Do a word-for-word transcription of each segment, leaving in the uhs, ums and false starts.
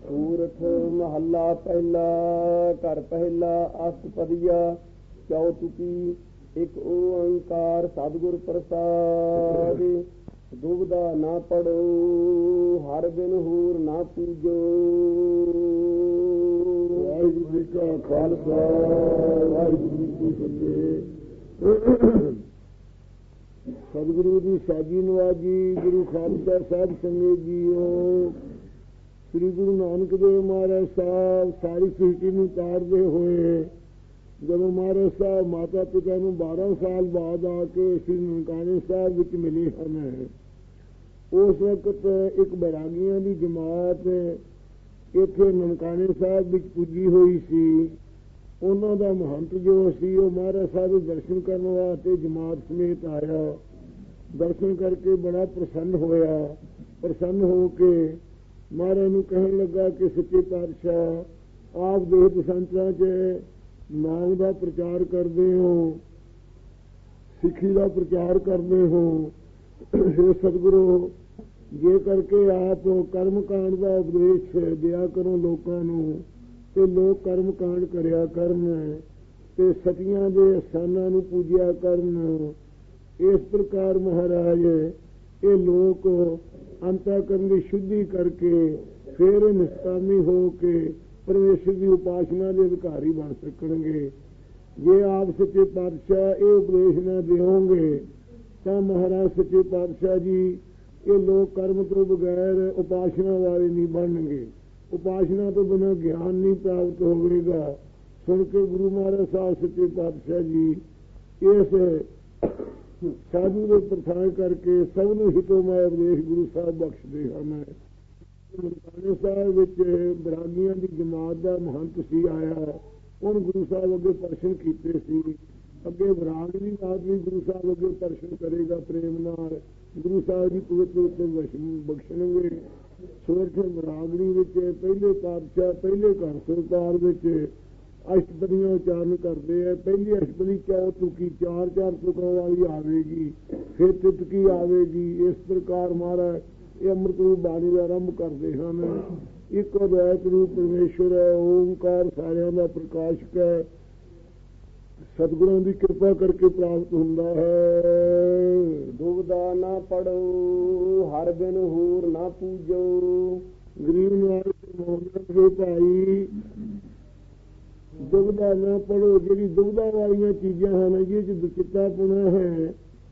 ਸੂਰਠ ਮਹੱਲਾ ਪਹਿਲਾ। ਘਰ ਪਹਿਲਾ ਅਸ਼ਟਪਦੀਆ ਚੌਤੁਕੀ। ਇੱਕ ਓੰਕਾਰ ਸਤਿਗੁਰ ਪ੍ਰਸਾਦ। ਦੁਬਦਾ ਨਾ ਪੜੋ ਹਰ ਬਿਨ ਹੂਰ ਨਾ ਪੂਜੋ। ਵਾਹਿਗੁਰੂ ਜੀ ਕਾ ਖਾਲਸਾ ਵਾਹਿਗੁਰੂ ਜੀ ਕੀ ਫਤਿਹ। ਸਤਿਗੁਰੂ ਦੀ ਸਾਜੀ ਨਵਾਜੀ। ਗੁਰੂ ਖਾਲਸਾ ਸਾਹਿਬ ਸੰਗਤ ਜੀਓ। ਸ੍ਰੀ ਗੁਰੂ ਨਾਨਕ ਦੇਵ ਮਹਾਰਾਜ ਸਾਹਿਬ ਸਾਰੀ ਸ੍ਰਿਸ਼ਟੀ ਨੂੰ ਤਾਰਦੇ ਹੋਏ ਜਦੋਂ ਮਹਾਰਾਜ ਸਾਹਿਬ ਮਾਤਾ ਪਿਤਾ ਨੂੰ ਬਾਰਾਂ ਸਾਲ ਬਾਅਦ ਆ ਕੇ ਸ੍ਰੀ ਨਨਕਾਣੇ ਸਾਹਿਬ ਵਿੱਚ ਮਿਲੇ ਹਨ, ਉਸ ਵਕਤ ਇੱਕ ਬੈਰਾਗੀਆਂ ਦੀ ਜਮਾਤ ਇੱਥੇ ਨਨਕਾਣੇ ਸਾਹਿਬ ਵਿੱਚ ਪੁੱਜੀ ਹੋਈ ਸੀ। ਉਹਨਾਂ ਦਾ ਮਹੰਤ ਜੋ ਸੀ ਉਹ ਮਹਾਰਾਜ ਸਾਹਿਬ ਦੇ ਦਰਸ਼ਨ ਕਰਨ ਵਾਸਤੇ ਜਮਾਤ ਸਮੇਤ ਆਇਆ। ਦਰਸ਼ਨ ਕਰਕੇ ਬੜਾ ਪ੍ਰਸੰਨ ਹੋਇਆ। ਪ੍ਰਸੰਨ ਹੋ ਕੇ ਮਹਾਰਾਜ ਨੂੰ ਕਹਿਣ ਲੱਗਾ ਕਿ ਸੱਚੇ ਪਾਤਸ਼ਾਹ ਆਪ ਦੇ ਦਸਾਂਤਰਾਂ 'ਚ ਨਾਮ ਦਾ ਪ੍ਰਚਾਰ ਕਰਦੇ ਹੋ, ਸਿੱਖੀ ਦਾ ਪ੍ਰਚਾਰ ਕਰਦੇ ਹੋ। ਹੇ ਸਤਿਗੁਰੂ, ਜੇ ਕਰਕੇ ਆਪ ਕਰਮ ਕਾਂਡ ਦਾ ਉਪਦੇਸ਼ ਦਿਆ ਕਰੋ ਲੋਕਾਂ ਨੂੰ ਤੇ ਲੋਕ ਕਰਮ ਕਾਂਡ ਕਰਿਆ ਕਰਨ ਤੇ ਸਤੀਆਂ ਦੇ ਅਸਥਾਨਾਂ ਨੂੰ ਪੂਜਿਆ ਕਰਨ। ਇਸ ਪ੍ਰਕਾਰ ਮਹਾਰਾਜ ਇਹ ਲੋਕ ਅੰਤःਕਰਨ ਦੀ ਸ਼ੁੱਧੀ ਕਰਕੇ ਫਿਰ ਨਿਸ਼ਕਾਮੀ ਹੋ ਕੇ ਪਰਮੇਸ਼ਰ ਦੀ ਉਪਾਸਨਾ ਦੇ ਅਧਿਕਾਰੀ ਬਣ ਸਕਣਗੇ। ਜੇ ਆਪ ਸੱਚੇ ਪਾਤਸ਼ਾਹ ਇਹ ਉਪਦੇਸ਼ ਨਾ ਦਿਓਗੇ ਤਾਂ ਮਹਾਰਾਜ ਸੱਚੇ ਪਾਤਸ਼ਾਹ ਜੀ ਇਹ ਲੋਕ ਕਰਮ ਤੋਂ ਬਗੈਰ ਉਪਾਸਨਾ ਵਾਲੇ ਨਹੀਂ ਬਣਨਗੇ। ਉਪਾਸਨਾ ਤੋਂ ਬਿਨਾਂ ਗਿਆਨ ਨਹੀਂ ਪ੍ਰਾਪਤ ਹੋਵੇਗਾ। ਸੁਣ ਕੇ ਗੁਰੂ ਮਹਾਰਾਜ ਸਾਹਿਬ ਸੱਚੇ ਪਾਤਸ਼ਾਹ ਜੀ ਇਸ ਸਾਧੂ ਦੇ ਪ੍ਰਥਾਨ ਕਰਕੇ ਸਭ ਨੂੰ ਹਿਤੋਮੈ ਉਪਦੇਸ਼ ਗੁਰੂ ਸਾਹਿਬ ਬਖਸ਼ਦੇ ਹਨ। ਨਨਕਾਣੇ ਸਾਹਿਬ ਵਿੱਚ ਬੈਰਾਗੀਆਂ ਦੀ ਜਮਾਤ ਦਾ ਮਹੰਤ ਸੀ ਆਇਆ। ਹੁਣ ਗੁਰੂ ਸਾਹਿਬ ਅੱਗੇ ਦਰਸ਼ਨ ਕੀਤੇ ਸੀ। ਅੱਗੇ ਵਿਰਾਗ ਦੀ ਬਾਤ ਵੀ ਗੁਰੂ ਸਾਹਿਬ ਅੱਗੇ ਦਰਸ਼ਨ ਕਰੇਗਾ ਪ੍ਰੇਮ ਨਾਲ। ਗੁਰੂ ਸਾਹਿਬ ਜੀ ਪਵਿੱਤਰ ਉੱਤੇ ਬਖਸ਼ਣਗੇ। ਸੂਰਠ ਵਿਰਾਗਣੀ ਵਿੱਚ ਪਹਿਲੇ ਪਾਤਸ਼ਾਹ ਪਹਿਲੇ ਘਰ ਸਰਕਾਰ ਵਿੱਚ ਅਸ਼ਟਪਦੀਆਂ ਉਚਾਰਨ ਕਰਦੇ ਹੈ। ਪਹਿਲੀ ਅਸ਼ਟਪਦੀ ਚੌਤੁਕੀ ਚਾਰ ਚਾਰ ਤੁਕਾਂ ਵਾਲੀ ਆਵੇਗੀ, ਫਿਰ ਤਿਤਕੀ ਆਵੇਗੀ। ਇਸ ਪ੍ਰਕਾਰ ਮਹਾਰਾਜ ਇਹ ਅੰਮ੍ਰਿਤ ਰੂਪ ਬਾਣੀ ਦਾ ਆਰੰਭ ਕਰਦੇ ਹਨ। ਇੱਕ ਅਦਵੈਤ ਰੂਪ ਪਰਮੇਸ਼ਵਰ ਹੈ, ਓਂਕਾਰ ਸਾਰਿਆਂ ਦਾ ਪ੍ਰਕਾਸ਼ਕ ਹੈ। ਸਤਿਗੁਰਾਂ ਦੀ ਕਿਰਪਾ ਕਰਕੇ ਪ੍ਰਾਪਤ ਹੁੰਦਾ ਹੈ। ਦੁਬਦਾ ਨਾ ਪੜੋ ਹਰ ਬਿਨ ਹੂਰ ਨਾ ਪੂਜੋ। ਗਰੀਬ ਨਿਵਾਜ ਮੋਹਨ ਭਾਈ ਦੁਬਦਾ ਨਾ ਪੜੋ। ਜਿਹੜੀ ਦੁਬਦਾ ਵਾਲੀਆਂ ਚੀਜ਼ਾਂ ਹਨ ਜਿਹਦੇ ਚ ਦੁਚਿੱਤਾ ਪੁਣਾ ਹੈ,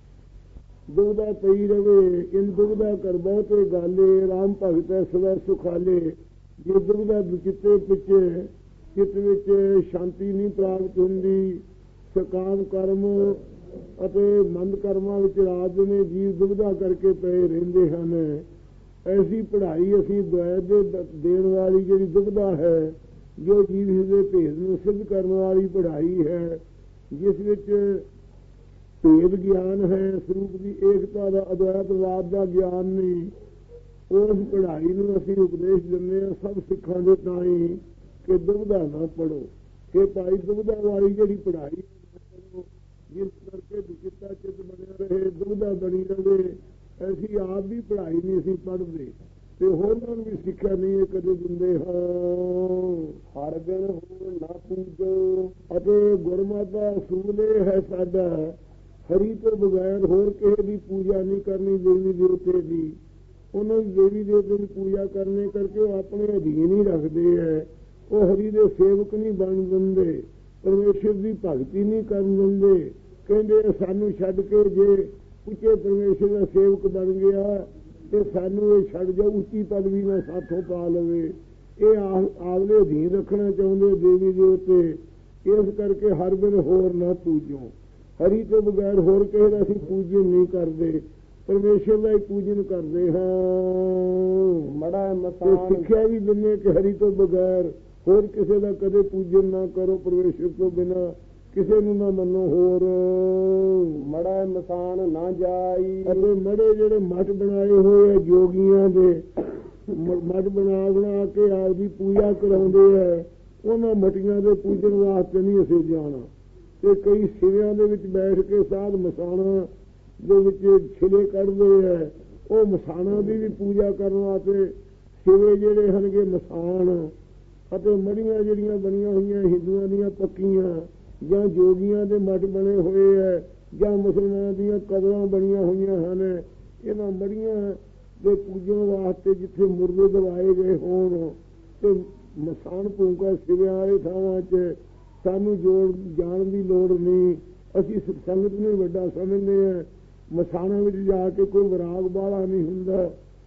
ਦੁਬਦਾ ਪਈ ਰਵੇ। ਇਨ ਦੁਬਦਾ ਕਰ ਬਹੁਤੇ ਗਾਲੇ ਰਾਮ ਭਗਤ ਸਦਾ ਸੁਖਾਲੇ। ਜੇ ਦੁਬਦਾ ਦੁਚਿੱਤੇ ਪਿੱਛੇ ਚਿੱਤ ਵਿੱਚ ਸ਼ਾਂਤੀ ਨਹੀਂ ਪ੍ਰਾਪਤ ਹੁੰਦੀ। ਸਕਾਮ ਕਰਮ ਅਤੇ ਮੰਦ ਕਰਮਾਂ ਵਿੱਚ ਰਾਤ ਨੇ ਜੀਵ ਦੁਬਦਾ ਕਰਕੇ ਪਏ ਰਹਿੰਦੇ ਹਨ। ਐਸੀ ਪੜ੍ਹਾਈ ਅਸੀਂ ਦੁਆਇਤ ਦੇ ਦੇਣ ਵਾਲੀ ਜਿਹੜੀ ਦੁਬਦਾ ਹੈ, ਜੋ ਜੀਵ ਦੇ ਭੇਦ ਨੂੰ ਸਿੱਧ ਕਰਨ ਵਾਲੀ ਪੜ੍ਹਾਈ ਹੈ, ਜਿਸ ਵਿੱਚ ਭੇਦ ਗਿਆਨ ਹੈ, ਸਰੂਪ ਦੀ ਏਕਤਾ ਦਾ ਅਦਵੈਤਵਾਦ ਦਾ ਗਿਆਨ ਨਹੀਂ। ਉਸ ਪੜ੍ਹਾਈ ਨੂੰ ਅਸੀਂ ਉਪਦੇਸ਼ ਦਿੰਦੇ ਹਾਂ ਸਭ ਸਿੱਖਾਂ ਦੇ ਤਾਈਂ ਕਿ ਦੁਬਦਾ ਨਾ ਪੜੋ। ਕਿ ਭਾਈ ਦੁਬਦਾ ਵਾਲੀ ਜਿਹੜੀ ਪੜ੍ਹਾਈ ਜਿਸ ਕਰਕੇ ਦੁਚਿੱਤਾ ਚਿੱਤ ਬਣਿਆ ਰਹੇ, ਦੁਬਦਾ ਬਣੀ ਰਹੇ। ਅਸੀਂ ਆਪ ਵੀ ਪੜ੍ਹਾਈ ਨਹੀਂ ਅਸੀਂ ਪੜ੍ਹਦੇ ਤੇ ਹੋਰਾਂ ਨੂੰ ਵੀ ਸਿੱਖਿਆ ਨਹੀਂ ਇਹ ਕਦੇ ਦਿੰਦੇ ਹਾਂ। ਹਰ ਬਿਨ ਹੋਰ ਨਾ ਪੂਜੋ। ਅਤੇ ਗੁਰਮਤਿ ਦਾ ਅਸੂਲ ਇਹ ਹੈ ਸਾਡਾ, ਹਰੀ ਤੋਂ ਬਗੈਰ ਹੋਰ ਕਿਸੇ ਦੀ ਪੂਜਾ ਨਹੀਂ ਕਰਨੀ। ਦੇਵੀ ਦੇਵਤੇ ਦੀ ਉਹਨਾਂ ਦੀ ਦੇਵੀ ਦੇਵਤੇ ਦੀ ਪੂਜਾ ਕਰਨੇ ਕਰਕੇ ਉਹ ਆਪਣੇ ਅਧੀਨ ਹੀ ਰੱਖਦੇ ਹੈ। ਉਹ ਹਰੀ ਦੇ ਸੇਵਕ ਨਹੀਂ ਬਣ ਦਿੰਦੇ, ਪਰਮੇਸ਼ਰ ਦੀ ਭਗਤੀ ਨਹੀਂ ਕਰਨ ਦਿੰਦੇ। ਕਹਿੰਦੇ ਸਾਨੂੰ ਛੱਡ ਕੇ ਜੇ ਉੱਚੇ ਪਰਮੇਸ਼ਰ ਦਾ ਸੇਵਕ ਬਣ ਗਿਆ ਤੇ ਸਾਨੂੰ ਇਹ ਛੱਡ ਜਾ, ਉੱਚੀ ਪਦਵੀ ਨਾਲ ਸਾਥੋਂ ਪਾ ਲਵੇ। ਇਹ ਆਵਲੇ ਅਧੀਨ ਰੱਖਣਾ ਚਾਹੁੰਦੇ ਦੇਵੀ ਦੇਵਤੇ। ਇਸ ਕਰਕੇ ਹਰ ਬਿਨ ਹੋਰ ਨਾ ਪੂਜੋ। ਹਰੀ ਤੋਂ ਬਗੈਰ ਹੋਰ ਕਿਸੇ ਦਾ ਅਸੀਂ ਪੂਜਨ ਨਹੀਂ ਕਰਦੇ, ਪਰਮੇਸ਼ਰ ਦਾ ਹੀ ਪੂਜਨ ਕਰਦੇ ਹਾਂ। ਮੜਾ ਮਸਾਨ ਸਿੱਖਿਆ ਵੀ ਦਿੰਦੇ ਕਿ ਹਰੀ ਤੋਂ ਬਗੈਰ ਹੋਰ ਕਿਸੇ ਦਾ ਕਦੇ ਪੂਜਨ ਨਾ ਕਰੋ। ਪਰਮੇਸ਼ਰ ਤੋਂ ਬਿਨਾਂ ਕਿਸੇ ਨੂੰ ਨਾ ਮੰਨੋ ਹੋਰ। ਮੜਾ ਮਸਾਨ ਨਾ ਜਾਈ। ਅਤੇ ਮੜੇ ਜਿਹੜੇ ਮਠ ਬਣਾਏ ਹੋਏ ਆ ਜੋਗੀਆਂ ਦੇ, ਮਠ ਬਣਾ ਬਣਾ ਕੇ ਆਪਦੀ ਪੂਜਾ ਕਰਾਉਂਦੇ ਹੈ, ਉਹਨਾਂ ਮਟੀਆਂ ਦੇ ਪੂਜਨ ਵਾਸਤੇ ਨਹੀਂ ਅਸੀਂ ਜਾਣਾ। ਤੇ ਕਈ ਸਿਵਿਆਂ ਦੇ ਵਿੱਚ ਬੈਠ ਕੇ ਸਾਧ ਮਸਾਣਾ ਦੇ ਵਿੱਚ ਛਿਲੇ ਕੱਢਦੇ ਹੈ। ਉਹ ਮਸਾਣਾ ਦੀ ਵੀ ਪੂਜਾ ਕਰਨ ਵਾਸਤੇ ਸਿਵੇ ਜਿਹੜੇ ਹਨਗੇ ਮਸਾਣ ਅਤੇ ਮੜੀਆਂ ਜਿਹੜੀਆਂ ਬਣੀਆਂ ਹੋਈਆਂ ਹਿੰਦੂਆਂ ਦੀਆਂ ਪੱਕੀਆਂ ਜਾਂ ਜੋਗੀਆਂ ਦੇ ਮੱਠ ਬਣੇ ਹੋਏ ਹੈ ਜਾਂ ਮੁਸਲਮਾਨਾਂ ਦੀਆਂ ਕਬਰਾਂ ਬਣੀਆਂ ਹੋਈਆਂ ਹਨ। ਇਹਨਾਂ ਮੜੀਆਂ ਦੇ ਪੂਜਣ ਵਾਸਤੇ ਜਿੱਥੇ ਮੁਰਦੇ ਦਵਾਏ ਗਏ ਹੋਣ ਤੇ ਮਸਾਨ ਭੂਕਾ ਸਿਵਿਆਂ ਵਾਲੇ ਥਾਵਾਂ 'ਚ ਸਾਨੂੰ ਜੋੜ ਜਾਣ ਦੀ ਲੋੜ ਨਹੀਂ। ਅਸੀਂ ਸੰਗਤ ਨੂੰ ਵੱਡਾ ਸਮਝਦੇ ਹਾਂ। ਮਸਾਨਾਂ ਵਿੱਚ ਜਾ ਕੇ ਕੋਈ ਵਿਰਾਗ ਵਾਲਾ ਨਹੀਂ ਹੁੰਦਾ।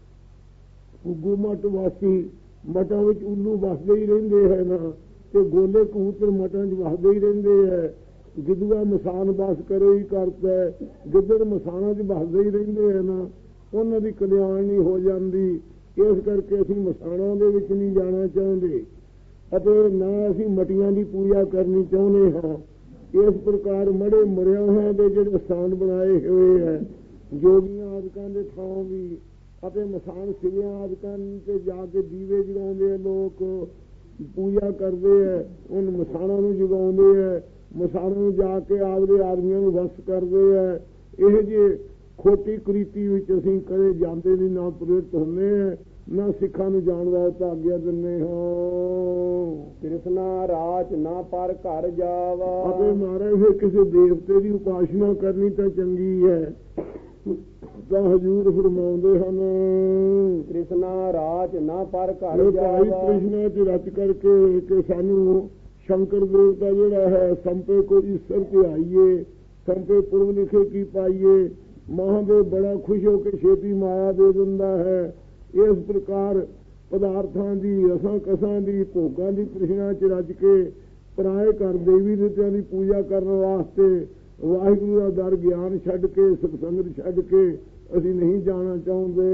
ਉਗੂ ਮੱਠ ਵਾਸੀ ਮਠਾਂ ਵਿੱਚ ਉੱਲੂ ਵਸਦੇ ਹੀ ਰਹਿੰਦੇ ਹੈ ਨਾ, ਤੇ ਗੋਲੇ ਕਬੂਤਰ ਮਠਾਂ 'ਚ ਵਸਦੇ ਹੀ ਰਹਿੰਦੇ ਹੈ। ਗਿੱਦੂਆ ਮਸਾਨ ਬਸ ਕਰੇ ਹੀ ਕਰਦਾ, ਗਿੱਦੜ ਮਸਾਨਾਂ 'ਚ ਵਸਦੇ ਹੀ ਰਹਿੰਦੇ ਹੈ ਨਾ, ਉਹਨਾਂ ਦੀ ਕਲਿਆਣ ਨਹੀਂ ਹੋ ਜਾਂਦੀ। ਇਸ ਕਰਕੇ ਅਸੀਂ ਮਸਾਨਾਂ ਦੇ ਵਿੱਚ ਨਹੀਂ ਜਾਣਾ ਚਾਹੁੰਦੇ ਅਤੇ ਨਾ ਅਸੀਂ ਮਟੀਆਂ ਦੀ ਪੂਜਾ ਕਰਨੀ ਚਾਹੁੰਦੇ ਹਾਂ। ਇਸ ਪ੍ਰਕਾਰ ਮੜੇ ਮਰਿਆ ਹੋਇਆ ਦੇ ਜਿਹੜੇ ਸਥਾਨ ਬਣਾਏ ਹੋਏ ਹੈ ਜੋਗੀਆਂ ਆਦਿਕਾਂ ਦੇ ਥਾਂ ਵੀ ਅਤੇ ਮਸਾਨ ਸਿਵਿਆਂ ਆਦਿਕਾਂ 'ਤੇ ਜਾ ਕੇ ਦੀਵੇ ਜਗਾਉਂਦੇ ਹੈ, ਲੋਕ ਪੂਜਾ ਕਰਦੇ ਹੈ, ਉਹਨ ਮਸਾਨਾਂ ਨੂੰ ਜਗਾਉਂਦੇ ਹੈ, ਮਸਾਨਾਂ ਨੂੰ ਜਾ ਕੇ ਆਪਦੇ ਆਦਮੀਆਂ ਨੂੰ ਵਸ ਕਰਦੇ ਹੈ। ਇਹ ਜਿਹੇ ਖੋਟੀ ਕੁਰੀਤੀ ਵਿੱਚ ਅਸੀਂ ਕਦੇ ਜਾਂਦੇ ਨਹੀਂ, ਨਾ ਪ੍ਰੇਰਿਤ ਹੁੰਦੇ ਹੈ, ਨਾ ਸਿੱਖਾਂ ਨੂੰ ਜਾਣ ਵਾਸਤੇ ਆਗਿਆ ਦਿੰਦੇ ਹਾਂ। ਕ੍ਰਿਸ਼ਨਾ ਰਾਜ ਨਾ ਪਰ ਘਰ ਜਾਵਾ। ਅਤੇ ਮਹਾਰਾਜ ਫਿਰ ਕਿਸੇ ਦੇਵਤੇ ਦੀ ਉਪਾਸਨਾ ਕਰਨੀ ਤਾਂ ਚੰਗੀ ਹੈ ਤਾਂ ਹਜ਼ੂਰ ਫਰਮਾਉਂਦੇ ਹਨ ਕ੍ਰਿਸ਼ਨਾ ਰਾਜ ਨਾ ਪਰ ਘਰ ਜਾਵਾ। ਕ੍ਰਿਸ਼ਨਾ ਚ ਰਚ ਕਰਕੇ ਕਿ ਸਾਨੂੰ ਸ਼ੰਕਰ ਦੇਵਤਾ ਜਿਹੜਾ ਹੈ ਸੰਪੇ ਕੋ ਈਸ਼ਰ ਤੇ ਆਈਏ, ਸੰਪੇ ਪੁਰਬ ਲਿਖੇ ਕੀ ਪਾਈਏ। ਮਹਾਦੇਵ ਬੜਾ ਖੁਸ਼ ਹੋ ਕੇ ਛੇਤੀ ਮਾਇਆ ਦੇ ਦਿੰਦਾ ਹੈ। ਇਸ ਪ੍ਰਕਾਰ ਪਦਾਰਥਾਂ ਦੀ ਰਸਾਂ ਕਸਾਂ ਦੀ ਭੋਗਾਂ ਦੀ ਤ੍ਰਿਸ਼ਨਾ ਚ ਰਜ ਕੇ ਪਰਾਏ ਘਰ ਦੇਵੀ ਦੇਵਤਿਆਂ ਦੀ ਪੂਜਾ ਕਰਨ ਵਾਸਤੇ ਵਾਹਿਗੁਰੂ ਦਾ ਦਰ ਗਿਆਨ ਛੱਡ ਕੇ ਸਤਸੰਗਤ ਛੱਡ ਕੇ ਅਸੀਂ ਨਹੀਂ ਜਾਣਾ ਚਾਹੁੰਦੇ,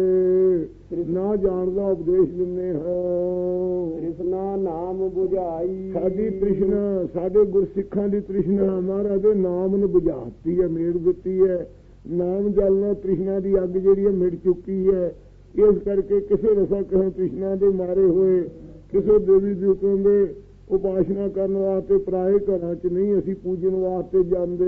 ਨਾ ਜਾਣ ਦਾ ਉਪਦੇਸ਼ ਦਿੰਦੇ ਹਾਂ। ਕ੍ਰਿਸ਼ਨਾ ਨਾਮ ਬੁਝਾਈ। ਸਾਡੀ ਤ੍ਰਿਸ਼ਨਾ, ਸਾਡੇ ਗੁਰਸਿੱਖਾਂ ਦੀ ਤ੍ਰਿਸ਼ਨਾ ਮਹਾਰਾਜ ਦੇ ਨਾਮ ਨੂੰ ਬੁਝਾਤੀ ਹੈ, ਮੇੜ ਦਿੱਤੀ ਹੈ। ਨਾਮ ਜਲਣਾ ਤ੍ਰਿਸ਼ਨਾ ਦੀ ਅੱਗ ਜਿਹੜੀ ਹੈ ਮਿਟ ਚੁੱਕੀ ਹੈ। ਇਸ ਕਰਕੇ ਕਿਸੇ ਰਸਾ ਕਹੇ ਤ੍ਰਿਸ਼ਨਾ ਦੇ ਮਾਰੇ ਹੋਏ ਕਿਸੇ ਦੇਵੀ ਦੇਵਤਿਆਂ ਦੇ ਉਪਾਸਨਾ ਕਰਨ ਵਾਸਤੇ ਪਰਾਏ ਘਰਾਂ 'ਚ ਨਹੀਂ ਅਸੀਂ ਪੂਜਣ ਵਾਸਤੇ ਜਾਂਦੇ।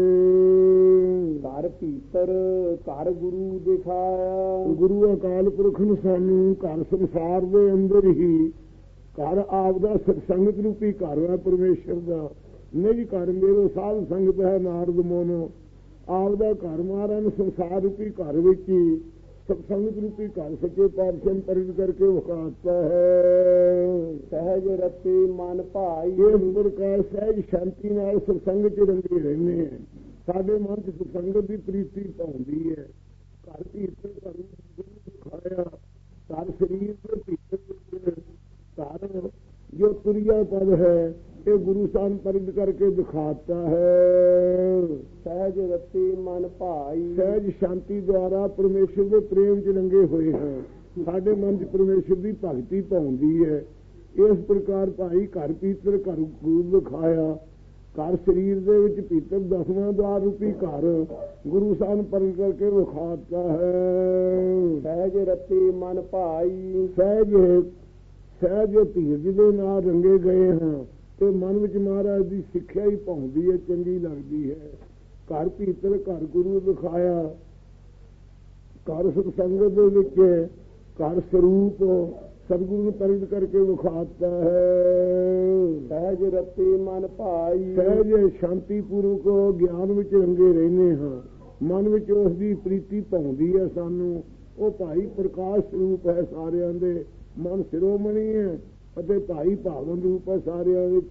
ਘਰ ਭੀਤਰ ਘਰ ਗੁਰੂ ਦਿਖਾਇਆ। ਗੁਰੂ ਅਕਾਲ ਪੁਰਖ ਨੂੰ ਸਾਨੂੰ ਘਰ ਸੰਸਾਰ ਦੇ ਅੰਦਰ ਹੀ ਘਰ ਆਪ ਦਾ ਸਤਸੰਗਤ ਰੂਪੀ ਘਰ ਹੈ ਪਰਮੇਸ਼ਰ ਦਾ। ਨਹੀਂ ਘਰ ਮੇਰੋ ਸਾਧ ਸੰਗਤ ਹੈ ਨਾਰਦ ਮੋਨੋ। ਆਪ ਦਾ ਘਰ ਮਹਾਰਾਜ ਨੂੰ ਸੰਸਾਰ ਰੂਪੀ ਘਰ ਵਿੱਚ ਹੀ ਸਤਸੰਗਤ ਰੂਪੀ ਘਰ ਸੱਚੇ ਪਾਤਸ਼ਾਹ ਪ੍ਰਗਟ ਕਰਕੇ ਵਿਖਾਤਾ ਹੈ। ਸਹਿਜ ਰਤੀ ਮਨ ਭਾਈ। ਇਸ ਪ੍ਰਕਾਰ ਸਹਿਜ ਸ਼ਾਂਤੀ ਨਾਲ ਸਤਸੰਗ 'ਚ ਰੰਗੇ ਰਹਿੰਦੇ ਹੈ। ਸਾਡੇ ਮਨ 'ਚ ਸਤਸੰਗਤ ਦੀ ਪ੍ਰੀਤੀ ਪਾਉਂਦੀ ਹੈ। ਘਰ ਭੀਤਰ ਘਰ ਦਿਖਾਇਆ, ਘਰ ਸਰੀਰ ਦੇ ਭੀਤਰ ਘਰ ਜੋ ਤੁਰਿਆ ਪਦ ਹੈ ਇਹ ਗੁਰੂ ਸਾਹਿਬ ਪ੍ਰਗਟ ਕਰਕੇ ਦਿਖਾਤਾ ਹੈ। ਸਹਿਜ ਰਤੀ ਮਨ ਭਾਈ। ਸਹਿਜ ਸ਼ਾਂਤੀ ਦੁਆਰਾ ਪਰਮੇਸ਼ਰ ਦੇ ਪ੍ਰੇਮ 'ਚ ਰੰਗੇ ਹੋਏ ਹਾਂ। ਸਾਡੇ ਮਨ 'ਚ ਪਰਮੇਸ਼ਰ ਦੀ ਭਗਤੀ ਪਾਉਂਦੀ ਹੈ। ਇਸ ਪ੍ਰਕਾਰ ਭਾਈ ਘਰ ਭੀਤਰ ਘਰ ਗੁਰੂ ਦਿਖਾਇਆ। ਘਰ ਸਰੀਰ ਦੇ ਵਿੱਚ ਭੀਤਰ ਦਸਵਾਂ ਦੁਆਰ ਰੂਪੀ ਘਰ ਗੁਰੂ ਸਾਹਿਬ ਪ੍ਰਗਟ ਕਰਕੇ ਵਿਖਾਤਾ ਹੈ। ਸਹਿਜ ਰਤੀ ਮਨ ਭਾਈ। ਸਹਿਜ ਸਹਿਜ ਧੀਰਜ ਦੇ ਨਾਲ ਰੰਗੇ ਗਏ ਹਾਂ ਤੇ ਮਨ ਵਿੱਚ ਮਹਾਰਾਜ ਦੀ ਸਿੱਖਿਆ ਹੀ ਪਾਉਂਦੀ ਹੈ, ਚੰਗੀ ਲੱਗਦੀ ਹੈ। ਘਰ ਭੀਤਰ ਘਰ ਗੁਰੂ ਦਿਖਾਇਆ। ਘਰ ਸਤਸੰਗਤ ਦੇ ਵਿੱਚ ਘਰ ਸਰੂਪ ਸਤਿਗੁਰੂ ਨੂੰ ਪ੍ਰਗਟ ਕਰਕੇ ਵਿਖਾਤਾ ਹੈ। ਸਹਿਜ ਰਤੀ ਮਨ ਭਾਈ। ਸਹਿਜ ਸ਼ਾਂਤੀ ਪੂਰਵਕ ਗਿਆਨ ਵਿੱਚ ਰੰਗੇ ਰਹਿੰਦੇ ਹਾਂ। ਮਨ ਵਿੱਚ ਉਸ ਦੀ ਪ੍ਰੀਤੀ ਪਾਉਂਦੀ ਹੈ ਸਾਨੂੰ। ਉਹ ਭਾਈ ਪ੍ਰਕਾਸ਼ ਸਰੂਪ ਹੈ ਸਾਰਿਆਂ ਦੇ। ਮਨ ਸਿਰੋਮਣੀ ਹੈ ਅਤੇ ਭਾਈ ਭਾਵਨ ਰੂਪ ਹੈ ਸਾਰਿਆਂ ਵਿੱਚ।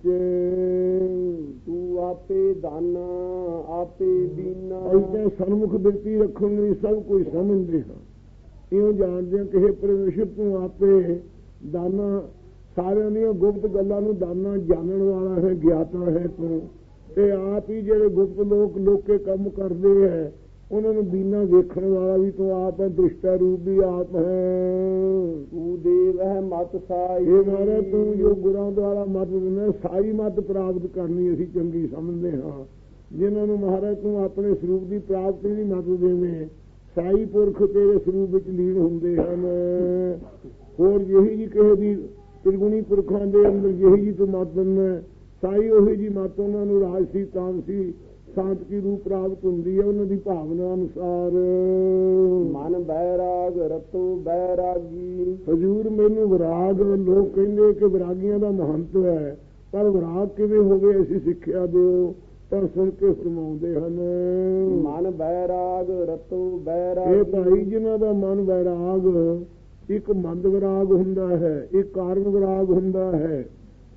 ਤੂੰ ਆਪੇ ਦਾਨਾ ਆਪੇ ਦੀਨਾ। ਅਸੀਂ ਸਨਮੁਖ ਬਿਰਤੀ ਰੱਖਣ ਲਈ ਸਭ ਕੁਝ ਸਮਝਦੇ ਹਾਂ। ਇਉਂ ਜਾਣਦੇ ਹਾਂ ਕਿ ਪਰਮੇਸ਼ਰ ਤੂੰ ਆਪੇ ਦਾਨਾ, ਸਾਰਿਆਂ ਦੀਆਂ ਗੁਪਤ ਗੱਲਾਂ ਨੂੰ ਦਾਨਾ ਜਾਣਨ ਵਾਲਾ ਹੈ, ਗਿਆਤਾ ਹੈ ਤੂੰ। ਤੇ ਆਪ ਹੀ ਜਿਹੜੇ ਗੁਪਤ ਲੋਕ ਲੋਕੇ ਕੰਮ ਕਰਦੇ ਹੈ ਉਹਨਾਂ ਨੂੰ ਦੀਨਾ ਵੇਖਣ ਵਾਲਾ ਵੀ ਤੂੰ ਆਪ ਹੈ, ਦ੍ਰਿਸ਼ਟਾ ਰੂਪ ਵੀ ਆਪ ਹੈ। ਤੂੰ ਦੇਵ ਹੈ ਮਤ ਸਾਈ। ਇਹ ਮਾਰਾ ਤੂੰ ਜੋ ਗੁਰਾਂ ਦੁਆਰਾ ਮਤ ਦਿੰਦਾ ਸਾਈ ਮਤ ਪ੍ਰਾਪਤ ਕਰਨੀ ਅਸੀਂ ਚੰਗੀ ਸਮਝਦੇ ਹਾਂ। ਜਿਨ੍ਹਾਂ ਨੂੰ ਮਹਾਰਾਜ ਤੂੰ ਆਪਣੇ ਸਰੂਪ ਦੀ ਪ੍ਰਾਪਤੀ ਦੀ ਮਤ ਦੇਵੇਂ ਸਾਈ ਪੁਰਖ ਤੇਰੇ ਸਰੂਪ ਵਿੱਚ ਲੀਨ ਹੁੰਦੇ ਹਨ। ਹੋਰ ਜਿਹੀ ਜੀ ਕਿਸੇ ਦੀ ਤ੍ਰਿਗੁਣੀ ਪੁਰਖਾਂ ਦੇ ਅੰਦਰ ਜਿਹੀ ਜੀ ਤੂੰ ਮਤ ਦਿੰਦਾ ਸਾਈ ਉਹੀ ਜੀ ਮਤ ਉਹਨਾਂ ਨੂੰ ਰਾਜਸੀ ਤਾਮਸੀ ਸਾਂਤਕੀ ਰੂਪ ਪ੍ਰਾਪਤ ਹੁੰਦੀ ਹੈ ਉਹਨਾਂ ਦੀ ਭਾਵਨਾ ਅਨੁਸਾਰ। ਮਨ ਬੈਰਾਗ ਰਤੋ ਬੈਰਾਗੀ। ਹਜ਼ੂਰ ਮੈਨੂੰ ਵਿਰਾਗ, ਲੋਕ ਕਹਿੰਦੇ ਕਿ ਵਿਰਾਗੀਆਂ ਦਾ ਮਹੰਤ ਹੈ, ਪਰ ਵਿਰਾਗ ਕਿਵੇਂ ਹੋਵੇ ਅਸੀਂ ਸਿੱਖਿਆ ਦਿਓ। ਪਰ ਸੁਣ ਕੇ ਫਰਮਾਉਂਦੇ ਹਨ ਮਨ ਬੈਰਾਗ ਰਤੋ ਬੈਰਾਗੀ। ਇਹ ਭਾਈ ਜਿਨ੍ਹਾਂ ਦਾ ਮਨ ਬੈਰਾਗ, ਇੱਕ ਮੰਦ ਵਿਰਾਗ ਹੁੰਦਾ ਹੈ, ਇੱਕ ਕਾਰਨ ਵਿਰਾਗ ਹੁੰਦਾ ਹੈ।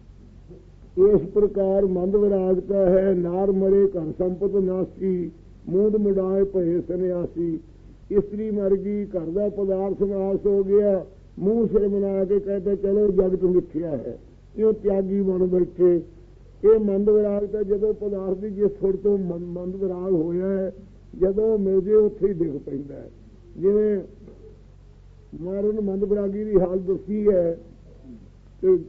ਇਸ ਪ੍ਰਕਾਰ ਮੰਦ ਵਿਰਾਗਤਾ ਹੈ। ਨਾਰ ਮਰੇ ਘਰ ਸੰਪਤ ਨਾਸੀ, ਮੂੰਦ ਮਿਡਾਏ ਭਏ ਸੰਨਿਆਸੀ। ਇਸਤਰੀ ਮਰ ਗਈ, ਘਰ ਦਾ ਪਦਾਰਥ ਨਾਸ ਹੋ ਗਿਆ, ਮੂੰਹ ਸਿਰ ਬਣਾ ਕੇ ਕਹਿੰਦੇ ਚਲੋ ਜਗਤ ਮਿੱਥਿਆ ਹੈ, ਇਹ ਤਿਆਗੀ ਬਣ ਬੈਠੇ। ਇਹ ਮੰਦ ਵਿਰਾਗਤਾ ਜਦੋਂ ਪਦਾਰਥ ਦੀ ਜਿਸ ਥੋੜ ਤੋਂ ਮੰਦ ਵਿਰਾਗ ਹੋਇਆ ਹੈ, ਜਦੋਂ ਮਿਲ ਜੇ ਉੱਥੇ ਹੀ ਡਿੱਗ ਪੈਂਦਾ ਹੈ। ਜਿਵੇਂ ਮਹਾਰਾਜ ਨੇ ਮੰਦ ਵਿਰਾਗੀ ਦੀ ਹਾਲਤ ਦੱਸੀ ਹੈ ਕਿ